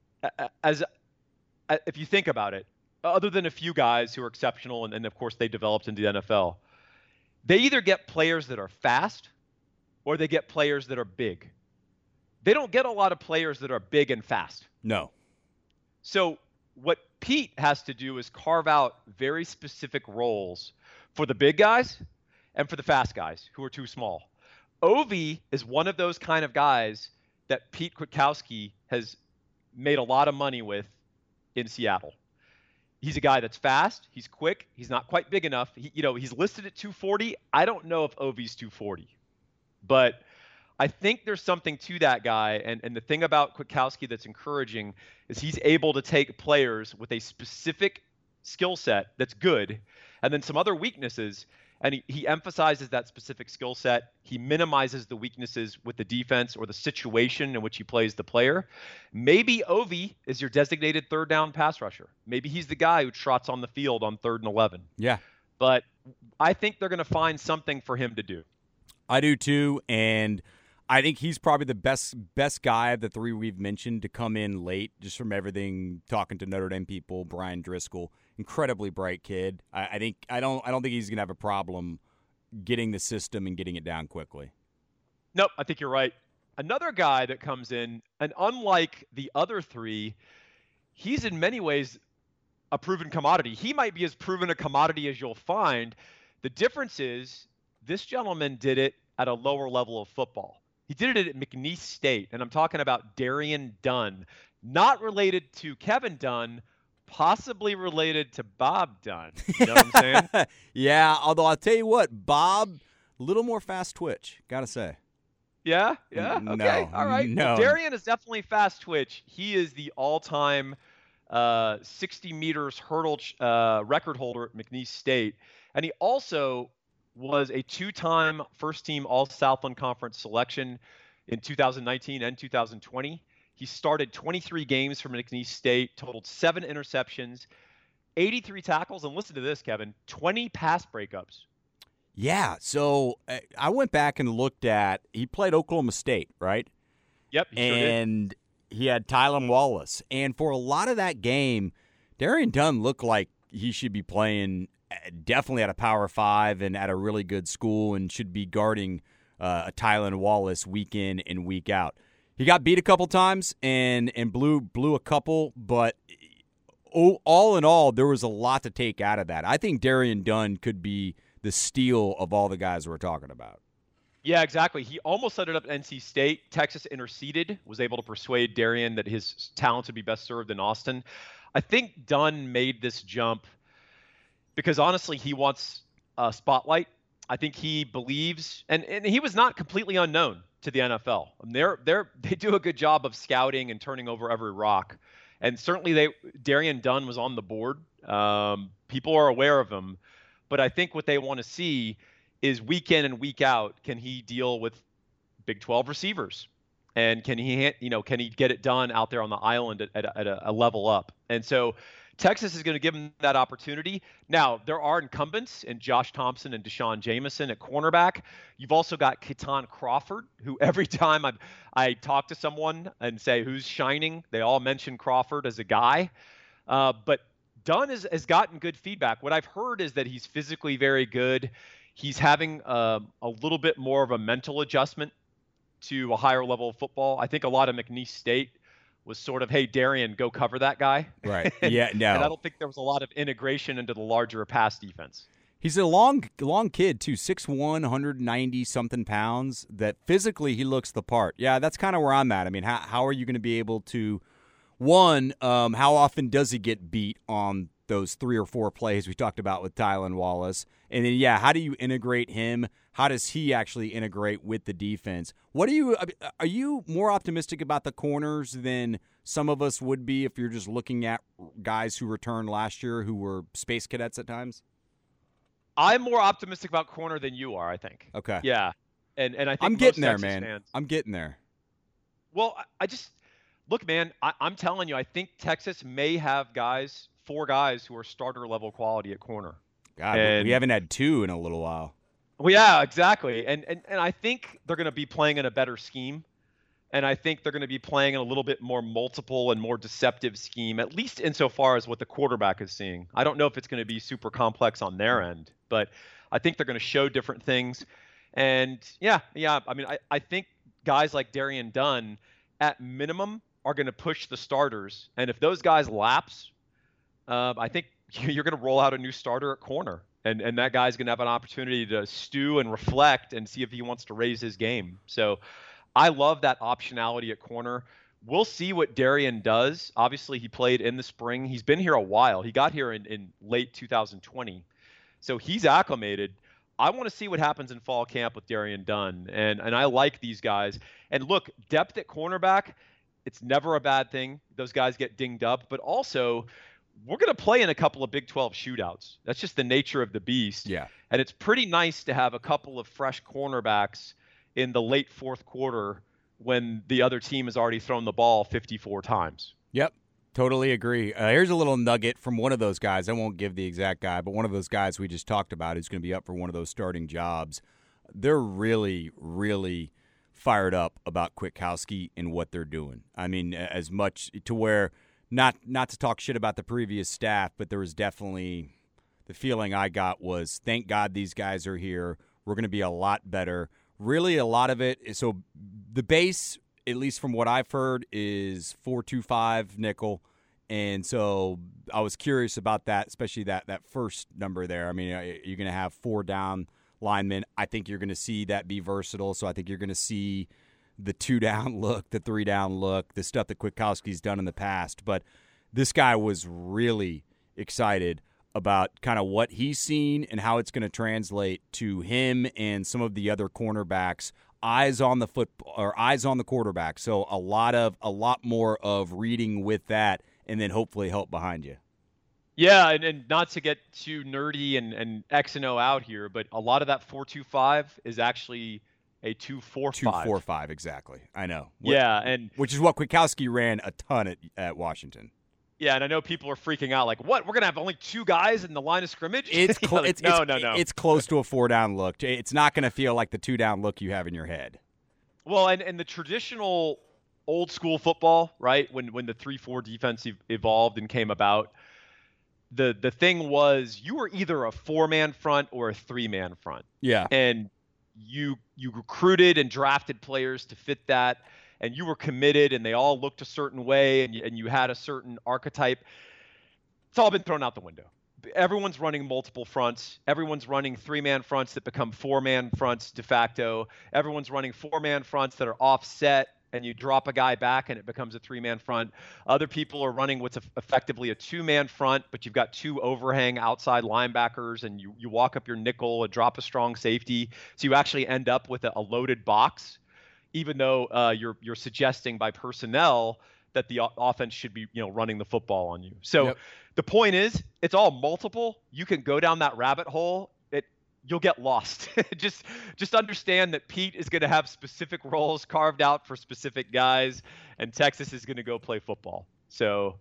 as if you think about it, other than a few guys who are exceptional and, and of course they developed into the N F L, they either get players that are fast or they get players that are big. They don't get a lot of players that are big and fast. No. So what Pete has to do is carve out very specific roles for the big guys and for the fast guys who are too small. Ovi is one of those kind of guys that Pete Kwiatkowski has made a lot of money with in Seattle. He's a guy that's fast. He's quick. He's not quite big enough. He, you know, he's listed at two forty. I don't know if Ovi's two forty, but I think there's something to that guy. And, and the thing about Kwiatkowski that's encouraging is he's able to take players with a specific skill set that's good and then some other weaknesses. And he, he emphasizes that specific skill set. He minimizes the weaknesses with the defense or the situation in which he plays the player. Maybe Ovi is your designated third down pass rusher. Maybe he's the guy who trots on the field on third and eleven. Yeah. But I think they're going to find something for him to do. I do too. And I think he's probably the best best guy of the three we've mentioned to come in late, just from everything, talking to Notre Dame people. Brian Driscoll, incredibly bright kid. I, I think I don't I don't think he's gonna have a problem getting the system and getting it down quickly. Nope, I think you're right. Another guy that comes in, and unlike the other three, he's in many ways a proven commodity. He might be as proven a commodity as you'll find. The difference is this gentleman did it at a lower level of football. He did it at McNeese State, and I'm talking about Darian Dunn, not related to Kevin Dunn, possibly related to Bob Dunn. You know what I'm saying? Yeah, although I'll tell you what, Bob, a little more fast twitch, gotta say. Yeah, yeah, No, okay, all right. no. Well, Darian is definitely fast twitch. He is the all-time uh, sixty meters hurdle uh, record holder at McNeese State, and he also was a two-time first-team All-Southland Conference selection in two thousand nineteen and two thousand twenty. He started twenty-three games for McNeese State, totaled seven interceptions, eighty-three tackles, and listen to this, Kevin, twenty pass breakups. Yeah, so uh, I went back and looked at, he played Oklahoma State, right? Yep, he sure did. And he had Tylan Wallace. And for a lot of that game, Darian Dunn looked like he should be playing definitely at a Power Five and at a really good school and should be guarding uh, a Tylan Wallace week in and week out. He got beat a couple times and, and blew blew a couple, but oh, all in all, there was a lot to take out of that. I think Darian Dunn could be the steal of all the guys we're talking about. Yeah, exactly. He almost set it up at N C State. Texas interceded, was able to persuade Darian that his talents would be best served in Austin. I think Dunn made this jump because honestly, he wants a spotlight. I think he believes, and, and he was not completely unknown to the N F L. They're, they're, they do a good job of scouting and turning over every rock. And certainly they, Darian Dunn was on the board. Um, people are aware of him. But I think what they want to see is week in and week out, can he deal with Big twelve receivers? And can he, you know, can he get it done out there on the island at, at, a, at a level up? And so Texas is going to give him that opportunity. Now, there are incumbents in Josh Thompson and Deshaun Jameson at cornerback. You've also got Keaton Crawford, who every time I I talk to someone and say who's shining, they all mention Crawford as a guy. Uh, but Dunn has, has gotten good feedback. What I've heard is that he's physically very good. He's having uh, a little bit more of a mental adjustment to a higher level of football. I think a lot of McNeese State was sort of, hey, Darian, go cover that guy. Right. Yeah, no. And I don't think there was a lot of integration into the larger pass defense. He's a long long kid, too, six one, one ninety-something pounds, that physically he looks the part. Yeah, that's kind of where I'm at. I mean, how, how are you going to be able to, one, um, how often does he get beat on those three or four plays we talked about with Tylan Wallace? And then, yeah, how do you integrate him? How does he actually integrate with the defense? What are you are you more optimistic about the corners than some of us would be if you're just looking at guys who returned last year who were space cadets at times? I'm more optimistic about corner than you are, I think. Okay. Yeah. And and I think I'm most getting there, Texas man. fans, I'm getting there. Well, I, I just look, man, I, I'm telling you, I think Texas may have guys, four guys who are starter level quality at corner. God, and, we haven't had two in a little while. Well, yeah, exactly. And, and and I think they're going to be playing in a better scheme. And I think they're going to be playing in a little bit more multiple and more deceptive scheme, at least insofar as what the quarterback is seeing. I don't know if it's going to be super complex on their end, but I think they're going to show different things. And yeah, yeah, I mean, I, I think guys like Darian Dunn, at minimum, are going to push the starters. And if those guys lapse, uh, I think you're going to roll out a new starter at corner. And, and that guy's going to have an opportunity to stew and reflect and see if he wants to raise his game. So I love that optionality at corner. We'll see what Darian does. Obviously, he played in the spring. He's been here a while. He got here in, in late two thousand twenty. So he's acclimated. I want to see what happens in fall camp with Darian Dunn. And, and I like these guys. And look, depth at cornerback, it's never a bad thing. Those guys get dinged up. But also, we're going to play in a couple of Big twelve shootouts. That's just the nature of the beast. Yeah. And it's pretty nice to have a couple of fresh cornerbacks in the late fourth quarter when the other team has already thrown the ball fifty-four times. Yep, totally agree. Uh, here's a little nugget from one of those guys. I won't give the exact guy, but one of those guys we just talked about who's going to be up for one of those starting jobs. They're really, really fired up about Kwiatkowski and what they're doing. I mean, as much to where not not to talk shit about the previous staff, but there was definitely the feeling I got was, thank God these guys are here. We're going to be a lot better. Really, a lot of it is, so the base, at least from what I've heard, is four two five nickel. And so I was curious about that, especially that, that first number there. I mean, you're going to have four down linemen. I think you're going to see that be versatile. So I think you're going to see the two down look, the three down look, the stuff that Kwiatkowski's done in the past. But this guy was really excited about kind of what he's seen and how it's going to translate to him and some of the other cornerbacks. Eyes on the foot or eyes on the quarterback. So a lot of a lot more of reading with that, and then hopefully help behind you. Yeah, and, and not to get too nerdy and, and X and O out here, but a lot of that four two five is actually a two four five. two four five, exactly. I know. Yeah, and which is what Kwiatkowski ran a ton at, at Washington. Yeah, and I know people are freaking out, like, what? We're gonna have only two guys in the line of scrimmage? It's cl- like, it's no, it's, no, no. It's close to a four down look. It's not going to feel like the two down look you have in your head. Well, and, and the traditional old school football, right? When when the three four defense ev- evolved and came about, the the thing was you were either a four man front or a three man front. Yeah, and you you recruited and drafted players to fit that. And you were committed, and they all looked a certain way, and you, and you had a certain archetype. It's all been thrown out the window. Everyone's running multiple fronts. Everyone's running three-man fronts that become four-man fronts de facto. Everyone's running four-man fronts that are offset, and you drop a guy back, and it becomes a three-man front. Other people are running what's effectively a two-man front, but you've got two overhang outside linebackers, and you, you walk up your nickel and drop a strong safety. So you actually end up with a, a loaded box, even though uh, you're you're suggesting by personnel that the o- offense should be, you know, running the football on you. So yep. The point is, it's all multiple. You can go down that rabbit hole. It you'll get lost. just just understand that Pete is going to have specific roles carved out for specific guys, and Texas is going to go play football. So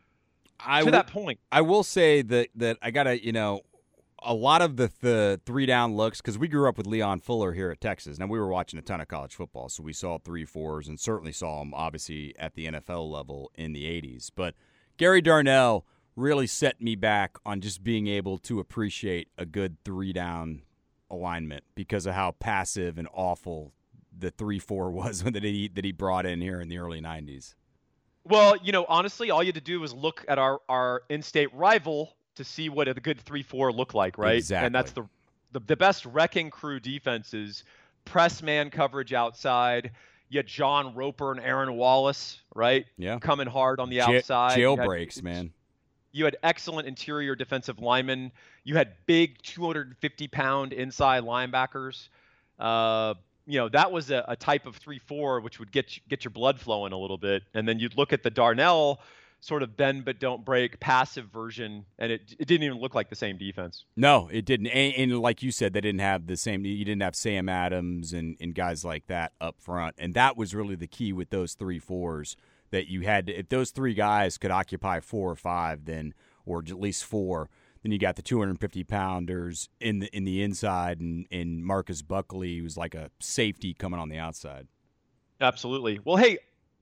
I to w- that point, I will say that that I gotta, you know, a lot of the, the three down looks, because we grew up with Leon Fuller here at Texas. Now, we were watching a ton of college football, so we saw three fours and certainly saw them, obviously, at the N F L level in the eighties. But Gary Darnell really set me back on just being able to appreciate a good three down alignment because of how passive and awful the three four was that he, that he brought in here in the early nineties. Well, you know, honestly, all you had to do was look at our, our in-state rival to see what a good three four look like, right? Exactly. And that's the, the the best wrecking crew defenses, press man coverage outside. You had John Roper and Aaron Wallace, right? Yeah. Coming hard on the J- outside. Jailbreaks, you had, man. You had excellent interior defensive linemen. You had big two hundred fifty pound inside linebackers. Uh, you know, that was a, a type of three four which would get you, get your blood flowing a little bit. And then you'd look at the Darnell sort of bend but don't break passive version, and it it didn't even look like the same defense. No, it didn't. And, and like you said, they didn't have the same. You didn't have Sam Adams and, and guys like that up front, and that was really the key with those three fours. That you had, to, if those three guys could occupy four or five, then or at least four, then you got the two hundred fifty pounders in the in the inside, and, and Marcus Buckley, who's like a safety coming on the outside. Absolutely. Well, hey,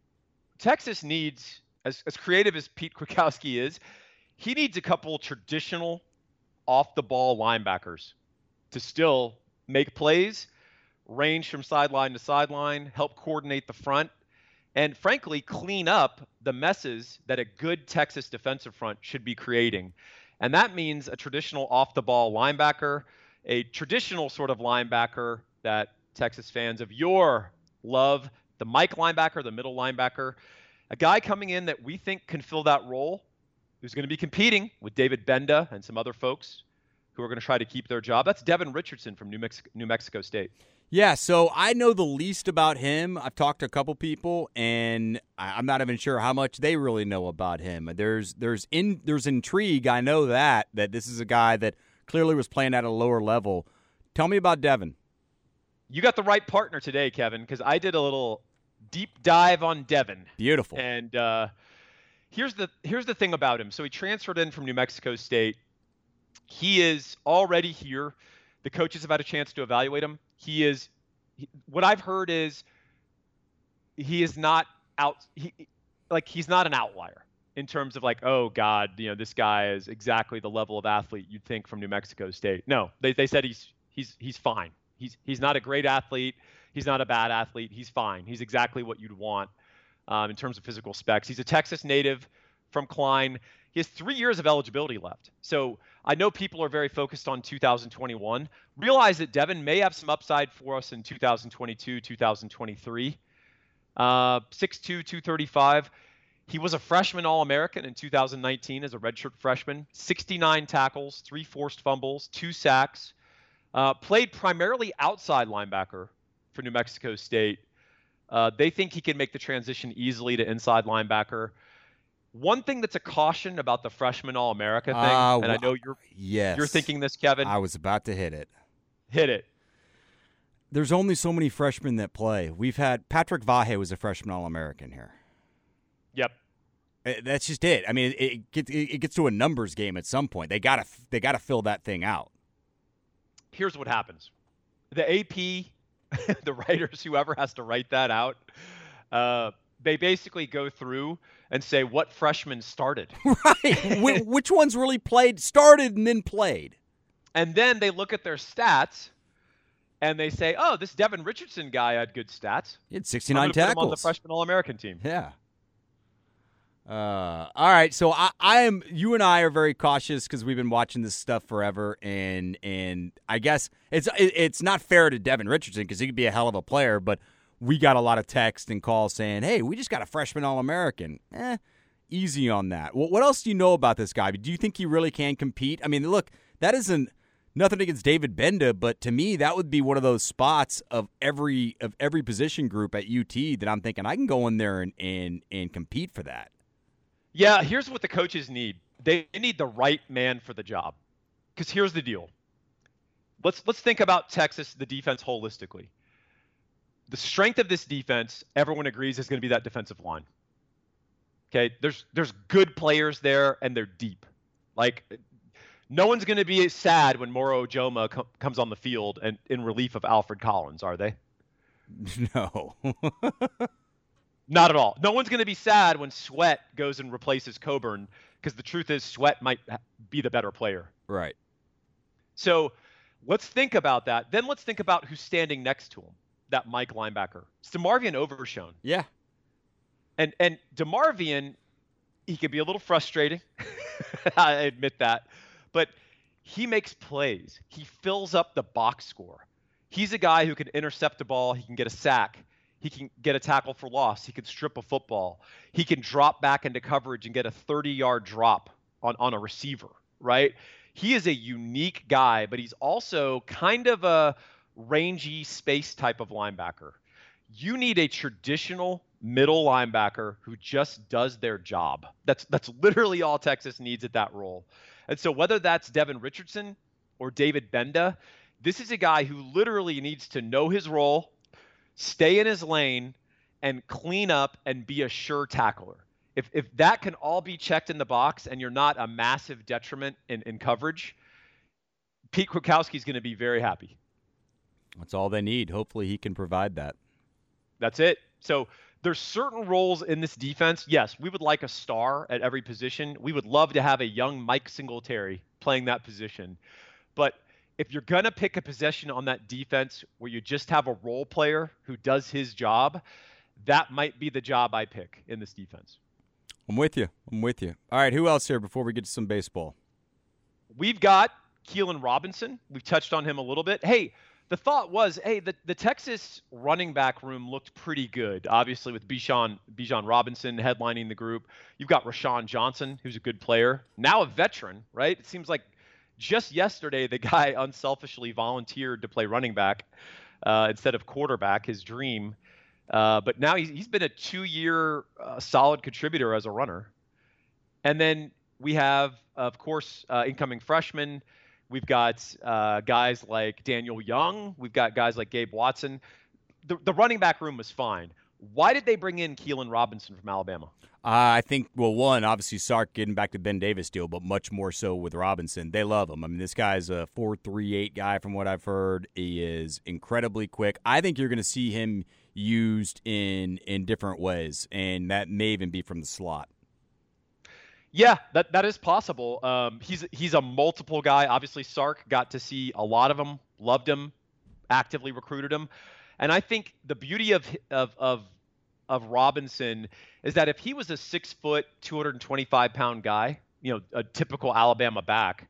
Texas needs. As, as creative as Pete Kwiatkowski is, he needs a couple traditional off-the-ball linebackers to still make plays, range from sideline to sideline, help coordinate the front, and frankly, clean up the messes that a good Texas defensive front should be creating. And that means a traditional off-the-ball linebacker, a traditional sort of linebacker that Texas fans of yore love, the Mike linebacker, the middle linebacker, a guy coming in that we think can fill that role, who's going to be competing with David Benda and some other folks who are going to try to keep their job. That's Devin Richardson from New Mexico, New Mexico State. Yeah, so I know the least about him. I've talked to a couple people, and I'm not even sure how much they really know about him. There's there's in there's intrigue. I know that that this is a guy that clearly was playing at a lower level. Tell me about Devin. You got the right partner today, Kevin, because I did a little deep dive on Devin. Beautiful. And uh, here's the here's the thing about him. So he transferred in from New Mexico State. He is already here. The coaches have had a chance to evaluate him. He is, he, what I've heard is he is not out, he, like he's not an outlier in terms of like, oh God, you know, this guy is exactly the level of athlete you'd think from New Mexico State. No, they they said he's he's he's fine. He's he's not a great athlete. He's not a bad athlete. He's fine. He's exactly what you'd want um, in terms of physical specs. He's a Texas native from Klein. He has three years of eligibility left. So I know people are very focused on two thousand twenty-one. Realize that Devin may have some upside for us in two thousand twenty-two, two thousand twenty-three. Uh, six two, two thirty-five. He was a freshman All-American in two thousand nineteen as a redshirt freshman. sixty-nine tackles, three forced fumbles, two sacks. Uh, played primarily outside linebacker for New Mexico State. Uh, they think he can make the transition easily to inside linebacker. One thing that's a caution about the freshman All-America thing, uh, and I know you're yes. you're thinking this, Kevin. I was about to hit it. Hit it. There's only so many freshmen that play. We've had Patrick Vahe was a freshman All-American here. Yep. That's just it. I mean, it gets it gets to a numbers game at some point. They gotta they gotta fill that thing out. Here's what happens: the A P, the writers, whoever has to write that out, uh, they basically go through and say what freshmen started. Right. Which ones really played, started, and then played. And then they look at their stats, and they say, oh, this Devin Richardson guy had good stats. He had sixty-nine I'm tackles. Put him on the freshman All-American team. Yeah. Uh, all right, so I, I am. You and I are very cautious because we've been watching this stuff forever, and and I guess it's it, it's not fair to Devin Richardson because he could be a hell of a player, but we got a lot of text and calls saying, "Hey, we just got a freshman All-American." Eh, easy on that. What what else do you know about this guy? Do you think he really can compete? I mean, look, that isn't nothing against David Benda, but to me, that would be one of those spots of every of every position group at U T that I'm thinking I can go in there and and and compete for that. Yeah, here's what the coaches need. They need the right man for the job. Because here's the deal. Let's let's think about Texas, the defense holistically. The strength of this defense, everyone agrees, is going to be that defensive line. Okay, there's there's good players there, and they're deep. Like, no one's going to be sad when Moro Ojoma com- comes on the field and in relief of Alfred Collins, are they? No. Not at all. No one's going to be sad when Sweat goes and replaces Coburn because the truth is Sweat might be the better player. Right. So let's think about that. Then let's think about who's standing next to him, that Mike linebacker. It's DeMarvion Overshown. Yeah. And and DeMarvion, he can be a little frustrating. I admit that. But he makes plays. He fills up the box score. He's a guy who can intercept a ball. He can get a sack. He can get a tackle for loss. He can strip a football. He can drop back into coverage and get a thirty-yard drop on, on a receiver, right? He is a unique guy, but he's also kind of a rangy space type of linebacker. You need a traditional middle linebacker who just does their job. That's that's literally all Texas needs at that role. And so whether that's Devin Richardson or David Benda, this is a guy who literally needs to know his role, stay in his lane, and clean up and be a sure tackler. If if that can all be checked in the box and you're not a massive detriment in, in coverage, Pete Kwiatkowski's going to be very happy. That's all they need. Hopefully he can provide that. That's it. So there's certain roles in this defense. Yes, we would like a star at every position. We would love to have a young Mike Singletary playing that position. But if you're going to pick a possession on that defense where you just have a role player who does his job, that might be the job I pick in this defense. I'm with you. I'm with you. All right, who else here before we get to some baseball? We've got Keelan Robinson. We've touched on him a little bit. Hey, the thought was, hey, the, the Texas running back room looked pretty good, obviously, with Bijan, Bijan Robinson headlining the group. You've got Rashawn Johnson, who's a good player, now a veteran, right? It seems like just yesterday the guy unselfishly volunteered to play running back uh, instead of quarterback, his dream. Uh, but now he's, he's been a two-year uh, solid contributor as a runner. And then we have, of course, uh, incoming freshmen. We've got uh, guys like Daniel Young. We've got guys like Gabe Watson. The, the running back room was fine. Why did they bring in Keelan Robinson from Alabama? Uh, I think, well, one, obviously Sark getting back to Ben Davis deal, but much more so with Robinson. They love him. I mean, this guy's a four three eight guy from what I've heard. He is incredibly quick. I think you're going to see him used in in different ways, and that may even be from the slot. Yeah, that, that is possible. Um, he's he's a multiple guy. Obviously, Sark got to see a lot of him, loved him, actively recruited him. And I think the beauty of of of of Robinson is that if he was a six foot, two hundred twenty-five pound guy, you know, a typical Alabama back,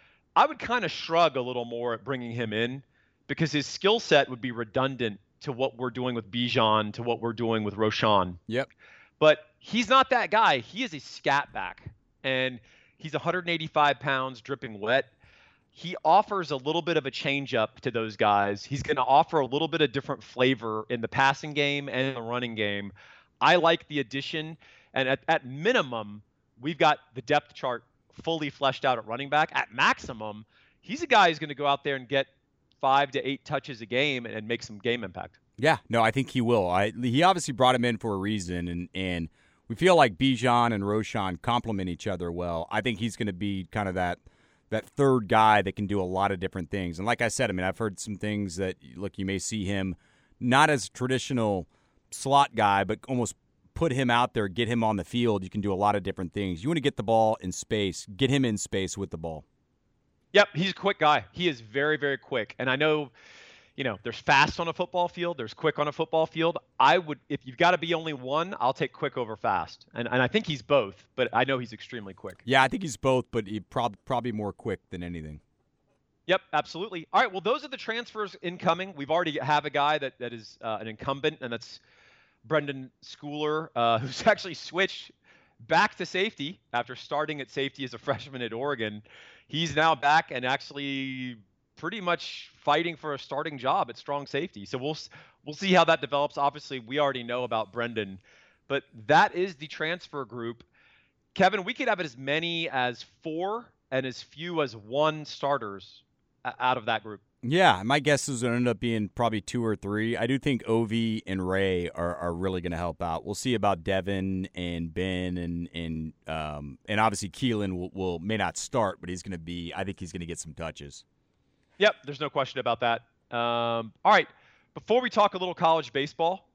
I would kind of shrug a little more at bringing him in because his skill set would be redundant to what we're doing with Bijan, to what we're doing with Roshan. Yep. But he's not that guy. He is a scat back, and he's one hundred eighty-five pounds, dripping wet. He offers a little bit of a change-up to those guys. He's going to offer a little bit of different flavor in the passing game and in the running game. I like the addition, and at, at minimum, we've got the depth chart fully fleshed out at running back. At maximum, he's a guy who's going to go out there and get five to eight touches a game and make some game impact. Yeah, no, I think he will. I, he obviously brought him in for a reason, and, and we feel like Bijan and Roshan complement each other well. I think he's going to be kind of that that third guy that can do a lot of different things. And like I said, I mean, I've heard some things that, look, you may see him not as a traditional slot guy, but almost put him out there, get him on the field. You can do a lot of different things. You want to get the ball in space, get him in space with the ball. Yep, he's a quick guy. He is very, very quick. And I know, you know, there's fast on a football field. There's quick on a football field. I would, if you've got to be only one, I'll take quick over fast. And and I think he's both, but I know he's extremely quick. Yeah, I think he's both, but he prob- probably more quick than anything. Yep, absolutely. All right, well, those are the transfers incoming. We've already have a guy that, that is uh, an incumbent, and that's Brendan Schooler, uh, who's actually switched back to safety after starting at safety as a freshman at Oregon. He's now back and actually pretty much fighting for a starting job at strong safety. So we'll we'll see how that develops. Obviously, we already know about Brendan, but that is the transfer group. Kevin, we could have as many as four and as few as one starters out of that group. Yeah, my guess is it'll end up being probably two or three. I do think Ovi and Ray are, are really going to help out. We'll see about Devin and Ben and and um, and obviously Keelan will, will may not start, but he's going to be. I think he's going to get some touches. Yep, there's no question about that. Um, all right, before we talk a little college baseball,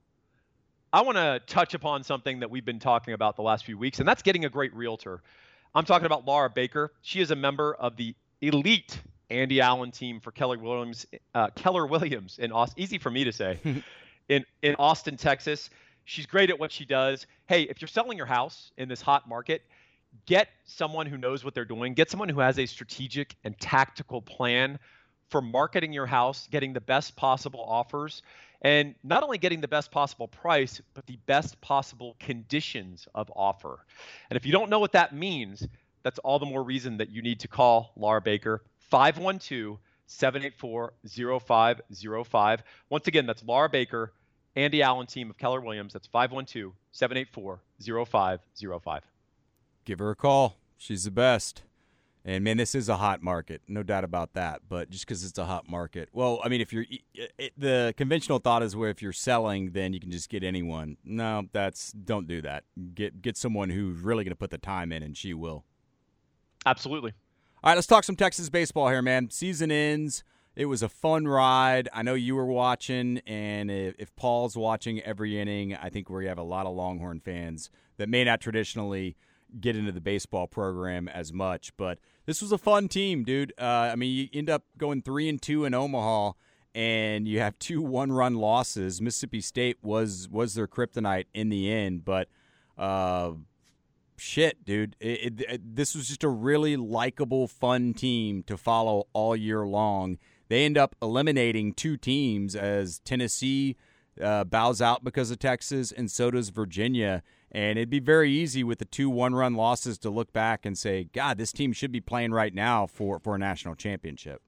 I want to touch upon something that we've been talking about the last few weeks, and that's getting a great realtor. I'm talking about Laura Baker. She is a member of the elite Andy Allen team for Keller Williams, uh, Keller Williams in Austin. Easy for me to say. in in Austin, Texas. She's great at what she does. Hey, if you're selling your house in this hot market, get someone who knows what they're doing. Get someone who has a strategic and tactical plan for marketing your house, getting the best possible offers, and not only getting the best possible price, but the best possible conditions of offer. And if you don't know what that means, that's all the more reason that you need to call Laura Baker, five one two, seven eight four, zero five zero five. Once again, that's Laura Baker, Andy Allen team of Keller Williams. That's five one two, seven eight four, zero five zero five. Give her a call. She's the best. And, man, this is a hot market, no doubt about that. But just because it's a hot market, well, I mean, if you're it, the conventional thought is where if you're selling, then you can just get anyone. No, that's don't do that. Get get someone who's really going to put the time in, and she will. Absolutely. All right, let's talk some Texas baseball here, man. Season ends. It was a fun ride. I know you were watching, and if, if Paul's watching every inning, I think we have a lot of Longhorn fans that may not traditionally get into the baseball program as much. But this was a fun team, dude. Uh, I mean, you end up going three and two in Omaha, and you have two one-run losses. Mississippi State was was their kryptonite in the end, but uh, shit, dude. It, it, it, this was just a really likable, fun team to follow all year long. They end up eliminating two teams as Tennessee uh, bows out because of Texas, and so does Virginia. And it'd be very easy with the two one-run losses to look back and say, God, this team should be playing right now for, for a national championship.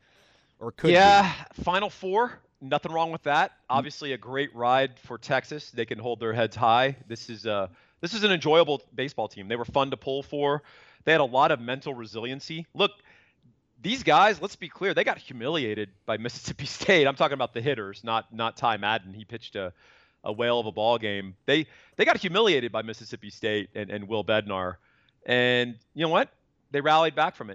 Or could yeah, be. Final Four, nothing wrong with that. Obviously a great ride for Texas. They can hold their heads high. This is uh, this is an enjoyable baseball team. They were fun to pull for. They had a lot of mental resiliency. Look, these guys, let's be clear, they got humiliated by Mississippi State. I'm talking about the hitters, not not Ty Madden. He pitched a, a whale of a ball game. They they got humiliated by Mississippi State and, and Will Bednar. And you know what? They rallied back from it.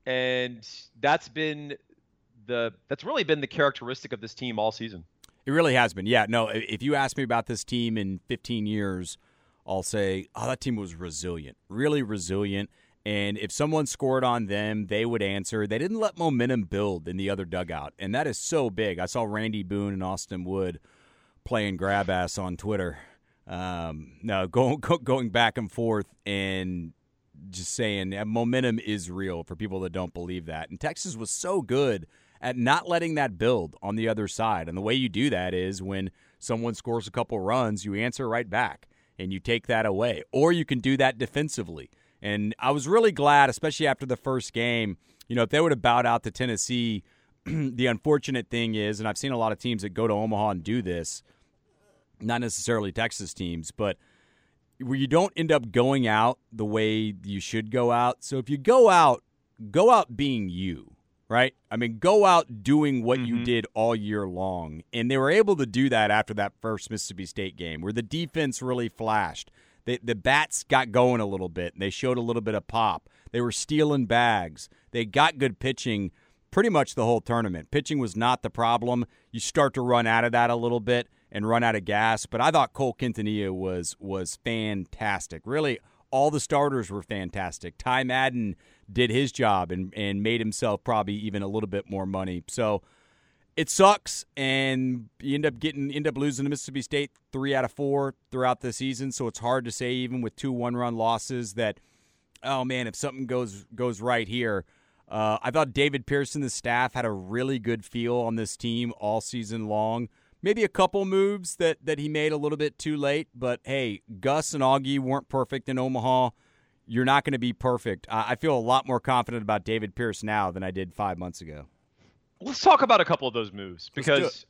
And that's been the that's really been the characteristic of this team all season. It really has been. Yeah, no, if you ask me about this team in fifteen years, I'll say, oh, that team was resilient, really resilient. And if someone scored on them, they would answer. They didn't let momentum build in the other dugout, and that is so big. I saw Randy Boone and Austin Wood playing grab ass on Twitter. Um, no, going going back and forth and just saying that momentum is real for people that don't believe that. And Texas was so good at not letting that build on the other side. And the way you do that is when someone scores a couple runs, you answer right back and you take that away. Or you can do that defensively. And I was really glad, especially after the first game, you know, if they would have bowed out to Tennessee, the unfortunate thing is, and I've seen a lot of teams that go to Omaha and do this, not necessarily Texas teams, but where you don't end up going out the way you should go out. So if you go out, go out being you, right? I mean, go out doing what mm-hmm. you did all year long. And they were able to do that after that first Mississippi State game where the defense really flashed. The, the bats got going a little bit, and they showed a little bit of pop. They were stealing bags. They got good pitching pretty much the whole tournament. Pitching was not the problem. You start to run out of that a little bit and run out of gas. But I thought Cole Quintanilla was was fantastic. Really, all the starters were fantastic. Ty Madden did his job and, and made himself probably even a little bit more money. So it sucks, and you end up getting end up losing to Mississippi State three out of four throughout the season. So it's hard to say, even with two one-run losses, that, oh man, if something goes goes right here. Uh, I thought David Pearson, the staff, had a really good feel on this team all season long. Maybe a couple moves that, that he made a little bit too late, but hey, Gus and Augie weren't perfect in Omaha. You're not going to be perfect. I, I feel a lot more confident about David Pierce now than I did five months ago. Let's talk about a couple of those moves, because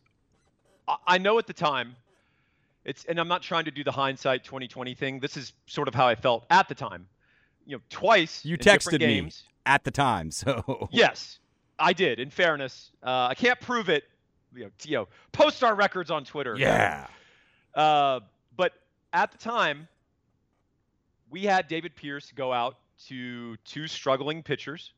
I, I know at the time, it's, and I'm not trying to do the hindsight twenty twenty thing. This is sort of how I felt at the time. You know, twice you in texted games, me at the time, so yes, I did. In fairness, uh, I can't prove it. You know, you know, post our records on Twitter. Yeah. Uh, but at the time, we had David Pierce go out to two struggling pitchers.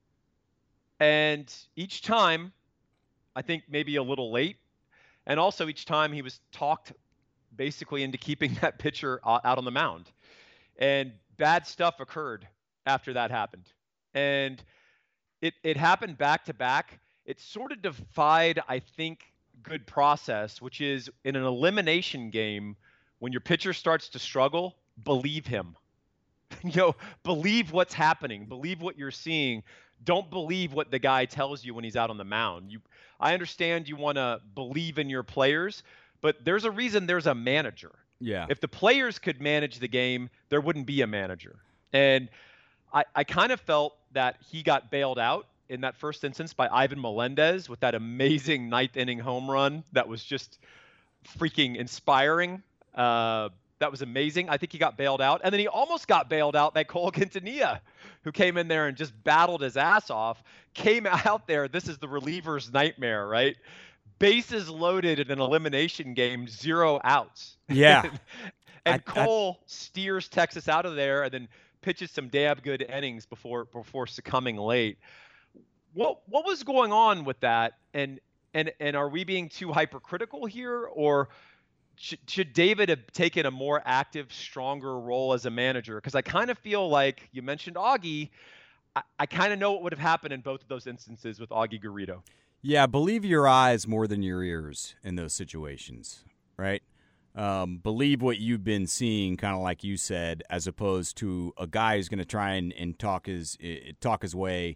And each time, I think maybe a little late, and also each time he was talked basically into keeping that pitcher out on the mound. And bad stuff occurred after that happened. And it, it happened back to back. It sort of defied, I think, good process, which is in an elimination game, when your pitcher starts to struggle, believe him. you know, believe what's happening. Believe what you're seeing. Don't believe what the guy tells you when he's out on the mound. You, I understand you want to believe in your players, but there's a reason there's a manager. Yeah. If the players could manage the game, there wouldn't be a manager. And I, I kind of felt that he got bailed out in that first instance by Ivan Melendez with that amazing ninth inning home run that was just freaking inspiring. Uh, that was amazing. I think he got bailed out. And then he almost got bailed out by Cole Quintanilla, who came in there and just battled his ass off, came out there. This is the reliever's nightmare, right? Bases loaded in an elimination game, zero outs. Yeah. and I, Cole I, steers Texas out of there and then pitches some damn good innings before before succumbing late. What what was going on with that? And and and are we being too hypercritical here, or should, should David have taken a more active, stronger role as a manager? Because I kind of feel like you mentioned Augie. I, I kind of know what would have happened in both of those instances with Augie Garrido. Yeah, believe your eyes more than your ears in those situations, right? Um, believe what you've been seeing, kind of like you said, as opposed to a guy who's going to try and, and talk his talk his way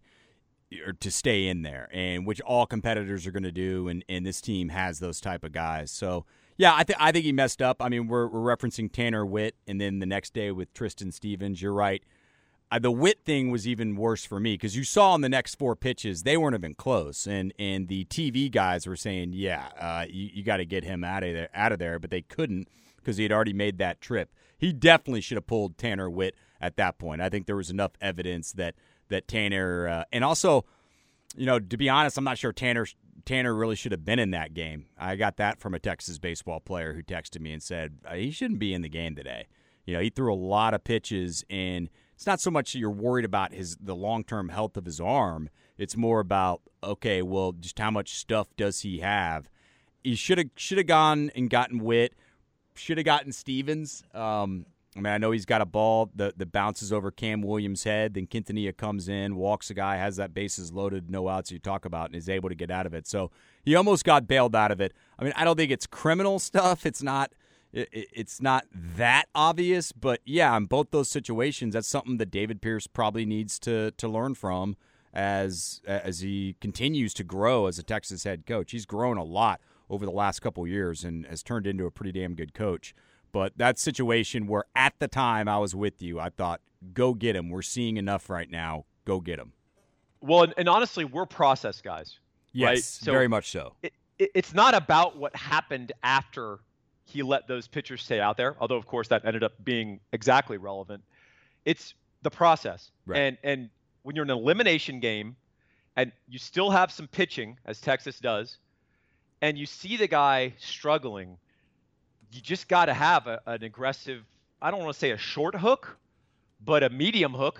or to stay in there, and which all competitors are going to do, and, and this team has those type of guys. So, yeah, I, th- I think he messed up. I mean, we're, we're referencing Tanner Witt, and then the next day with Tristan Stevens. You're right. Uh, the Witt thing was even worse for me because you saw in the next four pitches, they weren't even close. And and the T V guys were saying, yeah, uh, you, you got to get him out of there, out of there, but they couldn't because he had already made that trip. He definitely should have pulled Tanner Witt at that point. I think there was enough evidence that, that Tanner uh, – and also, you know, to be honest, I'm not sure Tanner Tanner really should have been in that game. I got that from a Texas baseball player who texted me and said uh, he shouldn't be in the game today. You know, he threw a lot of pitches, and – it's not so much you're worried about his the long-term health of his arm. It's more about, okay, well, just how much stuff does he have? He should have should have gone and gotten Witt. Should have gotten Stevens. Um, I mean, I know he's got a ball that, that bounces over Cam Williams' head. Then Quintanilla comes in, walks a guy, has that bases loaded, no outs you talk about, and is able to get out of it. So he almost got bailed out of it. I mean, I don't think it's criminal stuff. It's not – It's not that obvious, but yeah, in both those situations, that's something that David Pierce probably needs to to learn from as as he continues to grow as a Texas head coach. He's grown a lot over the last couple of years and has turned into a pretty damn good coach. But that situation where at the time I was with you, I thought, go get him. We're seeing enough right now. Go get him. Well, and, and honestly, we're process guys. Yes, right? So very much so. It, it, it's not about what happened after he let those pitchers stay out there, although, of course, that ended up being exactly relevant. It's the process. Right. And and when you're in an elimination game and you still have some pitching, as Texas does, and you see the guy struggling, you just got to have a, an aggressive, I don't want to say a short hook, but a medium hook.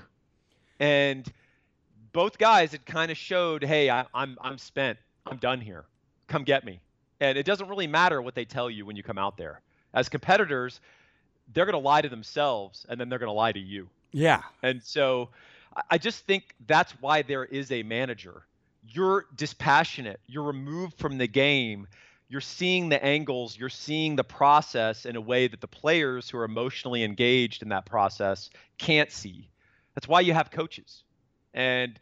And both guys had kind of showed, hey, I, I'm I'm spent. I'm done here. Come get me. And it doesn't really matter what they tell you when you come out there. As competitors, they're going to lie to themselves, and then they're going to lie to you. Yeah. And so I just think that's why there is a manager. You're dispassionate. You're removed from the game. You're seeing the angles. You're seeing the process in a way that the players who are emotionally engaged in that process can't see. That's why you have coaches. And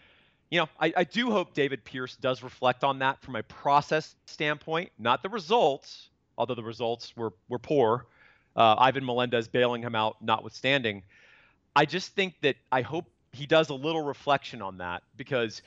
You know, I, I do hope David Pierce does reflect on that from a process standpoint, not the results, although the results were were poor. Uh, Ivan Melendez bailing him out notwithstanding. I just think that I hope he does a little reflection on that because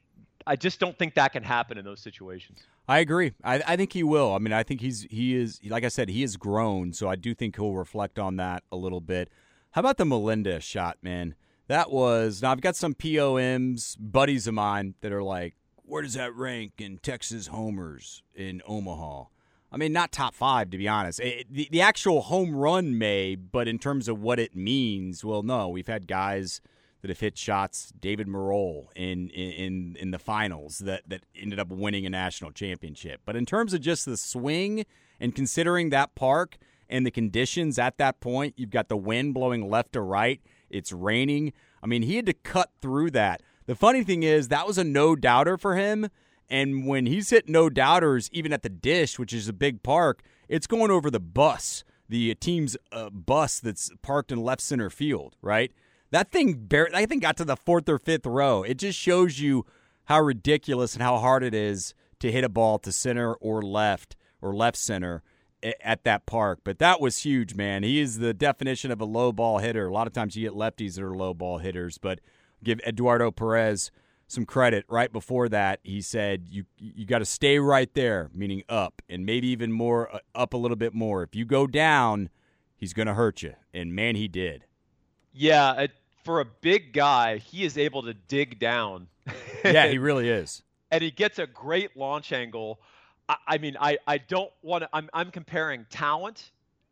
I just don't think that can happen in those situations. I agree. I, I think he will. I mean, I think he's he is like I said, he has grown, so I do think he'll reflect on that a little bit. How about the Melendez shot, man? That was, now I've got some P O Ms, buddies of mine, that are like, where does that rank in Texas homers in Omaha? I mean, not top five, to be honest. It, the, the actual home run may, but in terms of what it means, well, no. We've had guys that have hit shots, David Merroll in in in the finals, that, that ended up winning a national championship. But in terms of just the swing and considering that park and the conditions at that point, you've got the wind blowing left to right, it's raining. I mean, he had to cut through that. The funny thing is, that was a no-doubter for him. And when he's hit no-doubters, even at the Dish, which is a big park, it's going over the bus, the team's uh, bus that's parked in left center field, right? That thing, bar- I think, got to the fourth or fifth row. It just shows you how ridiculous and how hard it is to hit a ball to center or left or left center at that park. But that was huge, man. He is the definition of a low ball hitter. A lot of times you get lefties that are low ball hitters, but give Eduardo Perez some credit. Right before that, he said, you you got to stay right there, meaning up, and maybe even more, uh, up a little bit more. If you go down, he's going to hurt you. And, man, he did. Yeah, it, for a big guy, he is able to dig down. Yeah, he really is. And he gets a great launch angle. I mean, I, I don't want to – I'm I'm comparing talent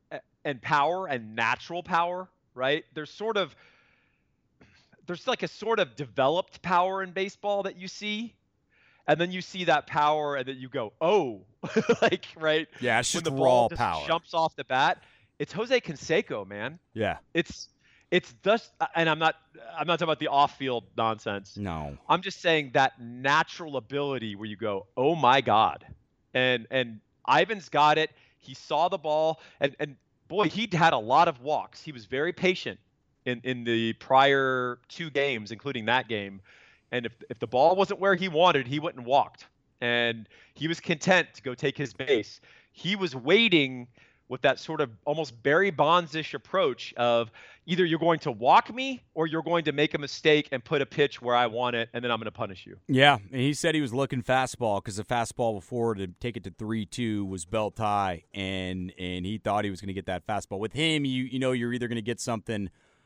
and power and natural power, right? There's sort of – there's like a sort of developed power in baseball that you see. and then you see that power, and then you go, oh, like, right? Yeah, it's When just the raw ball just power. jumps off the bat, it's Jose Canseco, man. Yeah. It's it's just, and I'm not I'm not talking about the off-field nonsense. No. I'm just saying that natural ability where you go, oh my God, and and Ivan's got it. He saw the ball, and and boy, he'd had a lot of walks. He was very patient in in the prior two games, including that game. And if if the ball wasn't where he wanted, he went and walked. And he was content to go take his base. He was waiting with that sort of almost Barry Bonds-ish approach of either you're going to walk me or you're going to make a mistake and put a pitch where I want it, and then I'm going to punish you. Yeah, and he said he was looking fastball because the fastball before to take it to three two was belt high, and and he thought he was going to get that fastball. With him, you you know you're either going to get something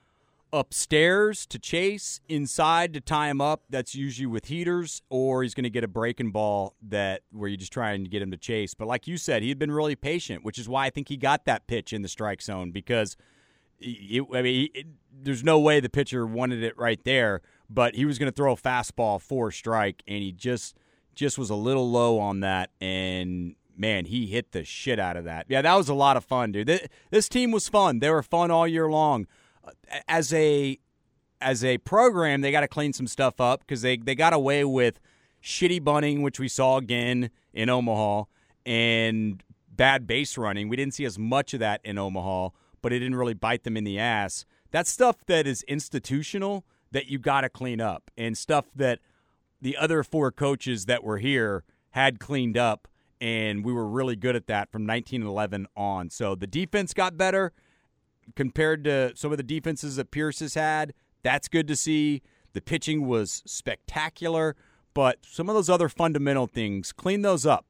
upstairs to chase, inside to tie him up. That's usually with heaters, or he's going to get a breaking ball that where you're just trying to get him to chase. But like you said, he had been really patient, which is why I think he got that pitch in the strike zone because it, I mean, it, there's no way the pitcher wanted it right there, but he was going to throw a fastball for a strike, and he just just was a little low on that, and man, he hit the shit out of that. Yeah, that was a lot of fun, dude. This, this team was fun. They were fun all year long. As a as a program, they got to clean some stuff up because they, they got away with shitty bunting, which we saw again in Omaha, and bad base running. We didn't see as much of that in Omaha, but it didn't really bite them in the ass. That's stuff that is institutional that you got to clean up, and stuff that the other four coaches that were here had cleaned up, and we were really good at that from nineteen eleven on. So the defense got better. Compared to some of the defenses that Pierce has had, that's good to see. The pitching was spectacular, but some of those other fundamental things, clean those up.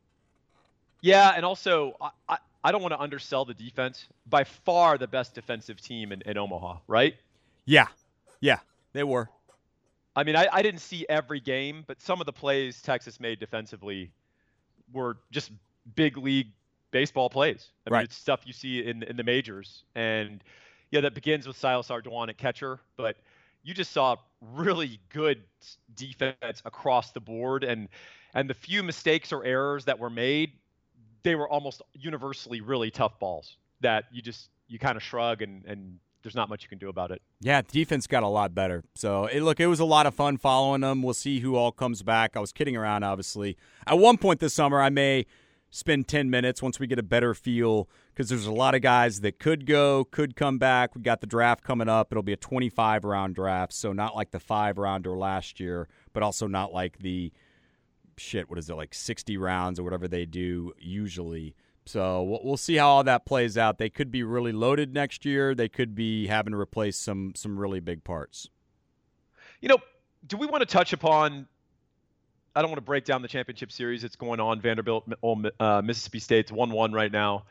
Yeah, and also, I, I, I don't want to undersell the defense. By far the best defensive team in, in Omaha, right? Yeah, yeah, they were. I mean, I, I didn't see every game, but some of the plays Texas made defensively were just big league baseball plays. I mean, right. It's stuff you see in in the majors. And, yeah, that begins with Silas Ardoin at catcher. But you just saw really good defense across the board. And, and the few mistakes or errors that were made, they were almost universally really tough balls that you just you kind of shrug and, and there's not much you can do about it. Yeah, the defense got a lot better. So, it, look, it was a lot of fun following them. We'll see who all comes back. I was kidding around, obviously. At one point this summer, I may – spend ten minutes once we get a better feel because there's a lot of guys that could go, could come back. We got the draft coming up. It'll be a twenty-five round draft, so not like the five-rounder last year, but also not like the, shit, what is it, like sixty rounds or whatever they do usually. So we'll see how all that plays out. They could be really loaded next year. They could be having to replace some some really big parts. You know, do we want to touch upon I don't want to break down the championship series that's going on. Vanderbilt, uh, Mississippi State's one one right now.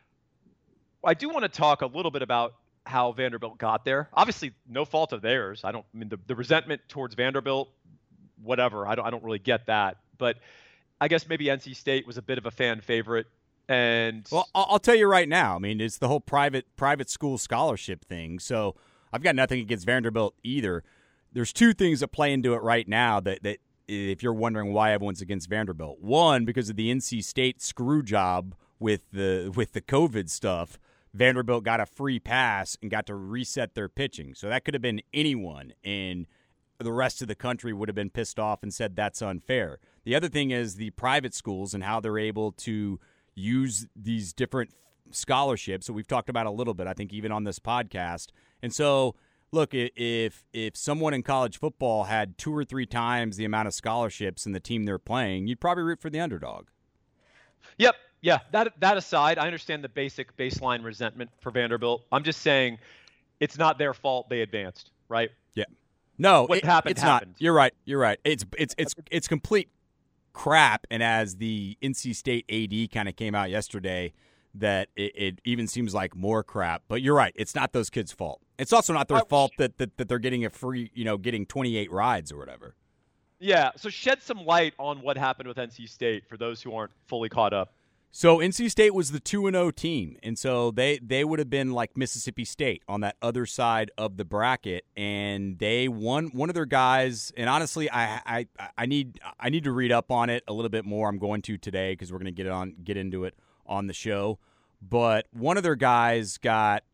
I do want to talk a little bit about how Vanderbilt got there. Obviously, no fault of theirs. I don't I mean the, the resentment towards Vanderbilt, whatever. I don't I don't really get that. But I guess maybe N C State was a bit of a fan favorite. And well, I'll tell you right now. I mean, it's the whole private private school scholarship thing. So I've got nothing against Vanderbilt either. There's two things that play into it right now that that. If you're wondering why everyone's against Vanderbilt. One, because of the N C State screw job with the with the COVID stuff, Vanderbilt got a free pass and got to reset their pitching. So that could have been anyone, and the rest of the country would have been pissed off and said that's unfair. The other thing is the private schools and how they're able to use these different scholarships. So we've talked about a little bit, I think, even on this podcast. And so look, if if someone in college football had two or three times the amount of scholarships in the team they're playing, you'd probably root for the underdog. Yep. Yeah. That that aside, I understand the basic baseline resentment for Vanderbilt. I'm just saying it's not their fault they advanced, right? Yeah. No, what it, happened it's happened. Not. You're right. You're right. It's it's it's it's complete crap. And as the N C State A D kind of came out yesterday, that it, it even seems like more crap. But you're right. It's not those kids' fault. It's also not their I, fault that, that that they're getting a free, you know, getting twenty-eight rides or whatever. Yeah. So shed some light on what happened with N C State for those who aren't fully caught up. So N C State was the two and oh team, and so they, they would have been like Mississippi State on that other side of the bracket, and they won one of their guys. And honestly, I I, I need I need to read up on it a little bit more. I'm going to today because we're going to get on get into it on the show. But one of their guys got,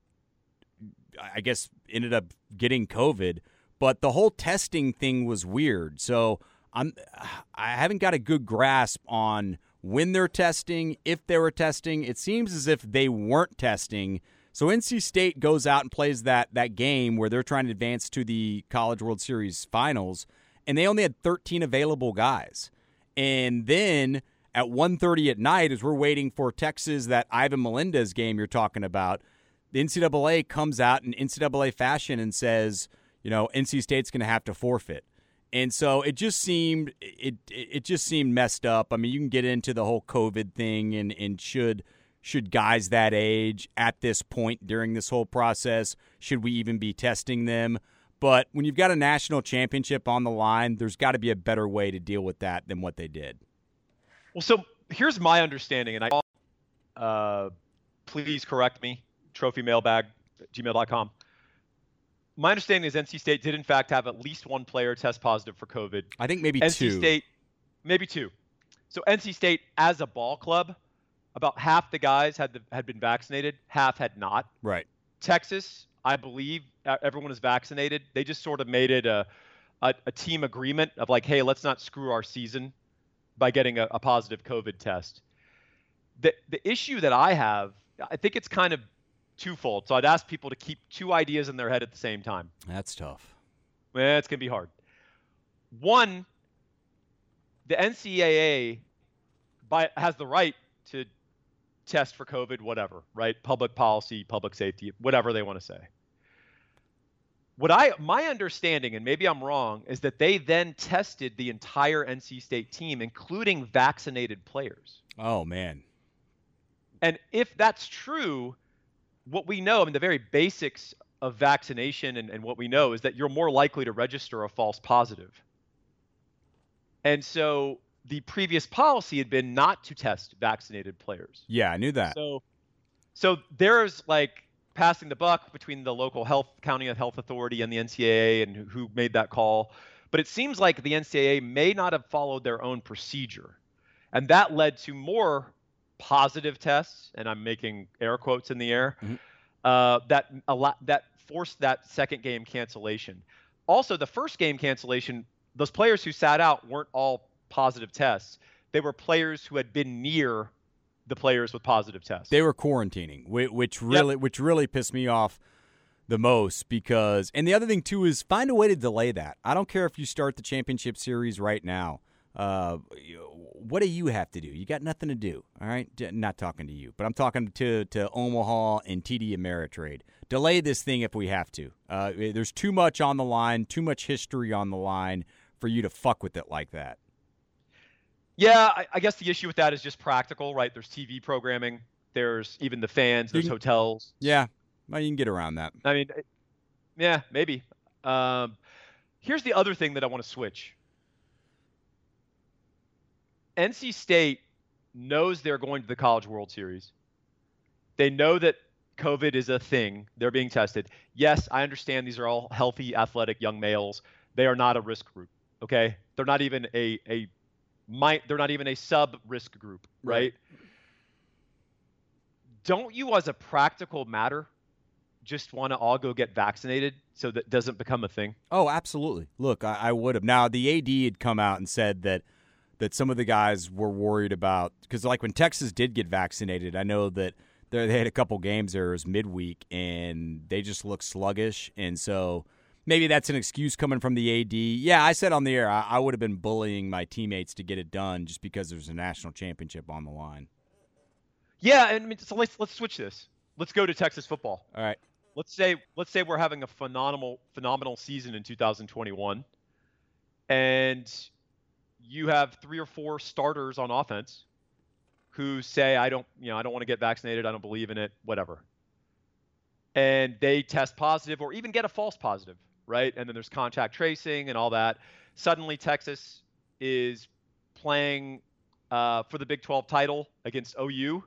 I guess, ended up getting COVID. But the whole testing thing was weird. So I'm I haven't got a good grasp on when they're testing, if they were testing. It seems as if they weren't testing. So N C State goes out and plays that that game where they're trying to advance to the College World Series finals, and they only had thirteen available guys. And then at one thirty at night, as we're waiting for Texas, that Ivan Melendez game you're talking about, the N C double A comes out in N C double A fashion and says, you know, N C State's going to have to forfeit. And so it just seemed it it just seemed messed up. I mean, you can get into the whole COVID thing and, and should should guys that age at this point during this whole process, should we even be testing them? But when you've got a national championship on the line, there's got to be a better way to deal with that than what they did. Well, so here's my understanding, and I uh, please correct me, trophymailbag at gmail dot com. My understanding is N C State did, in fact, have at least one player test positive for COVID. I think maybe N two. C State, maybe two. So N C State, as a ball club, about half the guys had the, had been vaccinated, half had not. Right. Texas, I believe everyone is vaccinated. They just sort of made it a, a, a team agreement of like, hey, let's not screw our season by getting a, a positive COVID test. The the issue that I have, I think it's kind of twofold. So I'd ask people to keep two ideas in their head at the same time. That's tough. Well, it's going to be hard. One, the N C double A by, has the right to test for COVID, whatever, right? Public policy, public safety, whatever they want to say. What I, my understanding, and maybe I'm wrong, is that they then tested the entire N C State team, including vaccinated players. Oh, man. And if that's true, what we know, I mean, the very basics of vaccination and, and what we know is that you're more likely to register a false positive. And so the previous policy had been not to test vaccinated players. Yeah, I knew that. So, so there's like passing the buck between the local health, county health authority and the N C double A and who, who made that call. But it seems like the N C double A may not have followed their own procedure. And that led to more positive tests, and I'm making air quotes in the air, mm-hmm. uh, that a lot, that forced that second game cancellation. Also, the first game cancellation, those players who sat out weren't all positive tests. They were players who had been near the players with positive tests. They were quarantining, which really, yep. which really pissed me off the most because, and the other thing too is find a way to delay that. I don't care if you start the championship series right now. Uh, what do you have to do? You got nothing to do, all right? Not talking to you, but I'm talking to, to Omaha and T D Ameritrade. Delay this thing if we have to. Uh, there's too much on the line, too much history on the line for you to fuck with it like that. Yeah, I, I guess the issue with that is just practical, right? There's T V programming. There's even the fans. There's can, hotels. Yeah, well, you can get around that. I mean, yeah, maybe. Um, here's the other thing that I want to switch. N C State knows they're going to the College World Series. They know that COVID is a thing. They're being tested. Yes, I understand these are all healthy, athletic young males. They are not a risk group, okay? They're not even a a might they're not even a sub-risk group, right? right? Don't you, as a practical matter, just want to all go get vaccinated so that doesn't become a thing? Oh, absolutely. Look, I, I would have. Now, the A D had come out and said that that some of the guys were worried about, because like when Texas did get vaccinated, I know that they had a couple games there, it was midweek, and they just looked sluggish, and so maybe that's an excuse coming from the A D. Yeah, I said on the air, I, I would have been bullying my teammates to get it done just because there's a national championship on the line. Yeah, and I mean, so let's let's switch this. Let's go to Texas football. All right. Let's say let's say we're having a phenomenal phenomenal season in two thousand twenty-one, and you have three or four starters on offense who say, I don't, you know, I don't want to get vaccinated. I don't believe in it, whatever. And they test positive or even get a false positive, right? And then there's contact tracing and all that. Suddenly Texas is playing uh, for the Big twelve title against O U,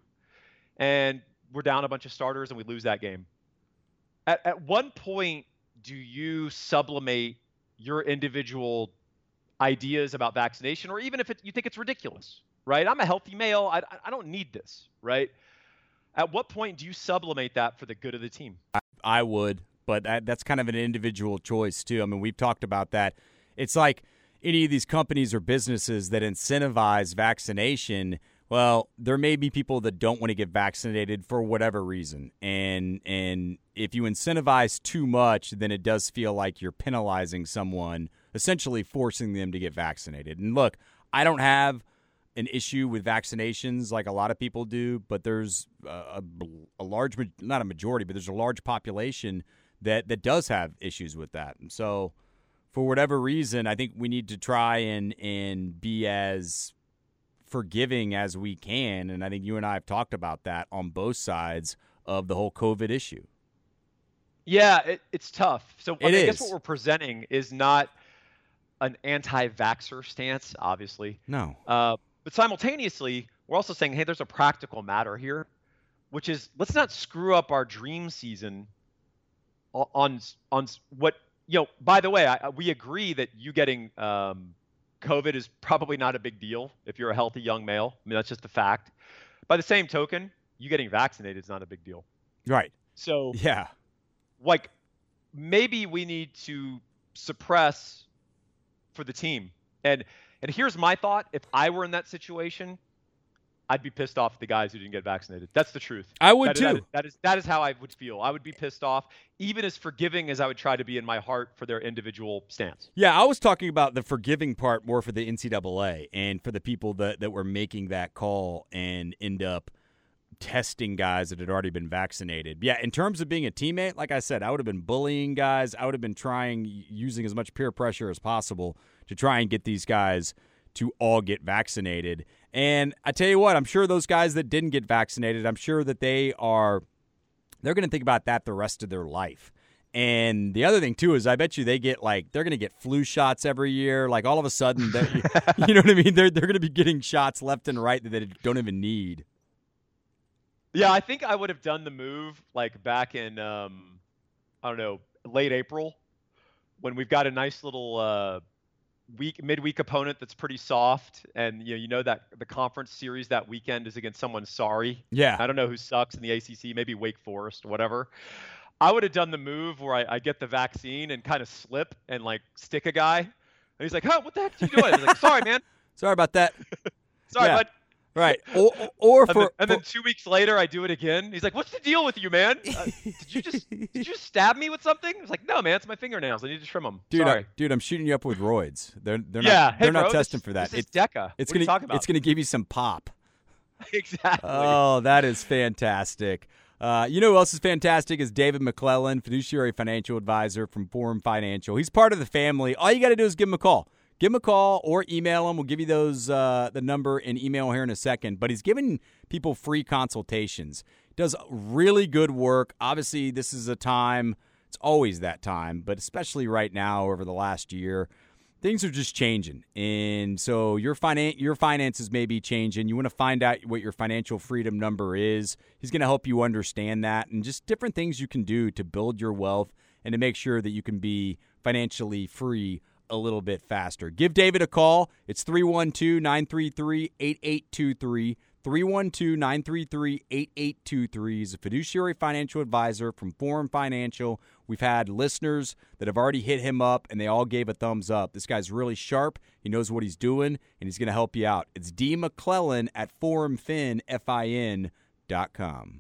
and we're down a bunch of starters and we lose that game. At, at one point, do you sublimate your individual ideas about vaccination, or even if it, you think it's ridiculous, right? I'm a healthy male. I, I don't need this, right? At what point do you sublimate that for the good of the team? I, I would, but that, that's kind of an individual choice, too. I mean, we've talked about that. It's like any of these companies or businesses that incentivize vaccination. Well, there may be people that don't want to get vaccinated for whatever reason. And and if you incentivize too much, then it does feel like you're penalizing someone, essentially forcing them to get vaccinated. And look, I don't have an issue with vaccinations like a lot of people do, but there's a, a large, not a majority, but there's a large population that, that does have issues with that. And so for whatever reason, I think we need to try and, and be as forgiving as we can. And I think you and I have talked about that on both sides of the whole COVID issue. Yeah, it, it's tough. So I, It mean, I guess is. what we're presenting is not an anti-vaxxer stance, obviously. No. Uh, but simultaneously, we're also saying, hey, there's a practical matter here, which is let's not screw up our dream season on on, on what, you know, by the way, I, we agree that you getting um, COVID is probably not a big deal if you're a healthy young male. I mean, that's just a fact. By the same token, you getting vaccinated is not a big deal. Right. So, Yeah. like, maybe we need to suppress for the team. And and here's my thought. If I were in that situation, I'd be pissed off at the guys who didn't get vaccinated. That's the truth. I would That- too. That is, that is that is how I would feel. I would be pissed off, even as forgiving as I would try to be in my heart for their individual stance. Yeah, I was talking about the forgiving part more for the N C double A and for the people that, that were making that call and end up testing guys that had already been vaccinated. Yeah, in terms of being a teammate, like I said, I would have been bullying guys. I would have been trying, using as much peer pressure as possible to try and get these guys to all get vaccinated. And I tell you what, I'm sure those guys that didn't get vaccinated, I'm sure that they are, they're going to think about that the rest of their life. And the other thing, too, is I bet you they get, like, they're going to get flu shots every year. Like, all of a sudden, they, you know what I mean? They're, they're going to be getting shots left and right that they don't even need. Yeah, I think I would have done the move like back in, um, I don't know, late April when we've got a nice little uh, week midweek opponent that's pretty soft, and you know, you know that the conference series that weekend is against someone sorry. Yeah. I don't know who sucks in the A C C, maybe Wake Forest, whatever. I would have done the move where I, I get the vaccine and kind of slip and like stick a guy, and he's like, "Huh, what the heck are you doing?" I was like, "Sorry, man. Sorry about that. Sorry, Yeah. bud." Right. Or, or And, for, then, and for then two weeks later, I do it again. He's like, "What's the deal with you, man? Uh, did you just did you just stab me with something?" I was like, "No, man, it's my fingernails. I need to trim them." dude, Sorry. I, dude, I'm shooting you up with roids. They're they're yeah, not hey, they're bro, not this- testing for that. This is It's Deca. it's what are you gonna talking about? it's gonna give you some pop. exactly. Oh, that is fantastic. Uh, you know who else is fantastic is David McClellan, fiduciary financial advisor from Forum Financial. He's part of the family. All you got to do is give him a call. Give him a call or email him. We'll give you those uh, the number and email here in a second. But he's giving people free consultations. Does really good work. Obviously, this is a time, it's always that time, but especially right now over the last year, things are just changing. And so your finan- your finances may be changing. You want to find out what your financial freedom number is. He's going to help you understand that and just different things you can do to build your wealth and to make sure that you can be financially free a little bit faster. Give David a call. It's three one two, nine three three, eight eight two three. three one two, nine three three, eight eight two three. He's a fiduciary financial advisor from Forum Financial. We've had listeners that have already hit him up, and they all gave a thumbs up. This guy's really sharp. He knows what he's doing, and he's going to help you out. It's D. McClellan at forumfin, F I N dot com.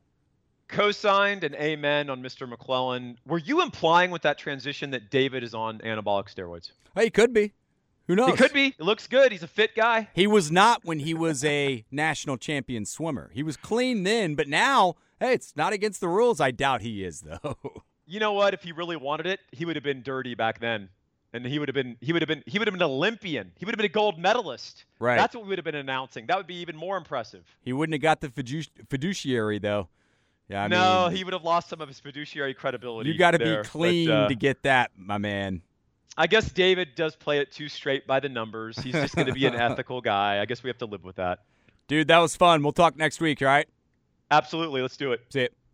Co-signed and amen on Mister McClellan. Were you implying with that transition that David is on anabolic steroids? Hey, he could be. Who knows? He could be. It looks good. He's a fit guy. He was not when he was a national champion swimmer. He was clean then, but now, hey, it's not against the rules. I doubt he is, though. You know what? If he really wanted it, he would have been dirty back then. And he would have been he would have been he would have been an Olympian. He would have been a gold medalist. Right. That's what we would have been announcing. That would be even more impressive. He wouldn't have got the fidu- fiduciary, though. Yeah, I no, mean, he would have lost some of his fiduciary credibility. you got to there, be clean but, uh, to get that, my man. I guess David does play it too straight by the numbers. He's just going to be an ethical guy. I guess we have to live with that. Dude, that was fun. We'll talk next week, all right? Absolutely. Let's do it. See you.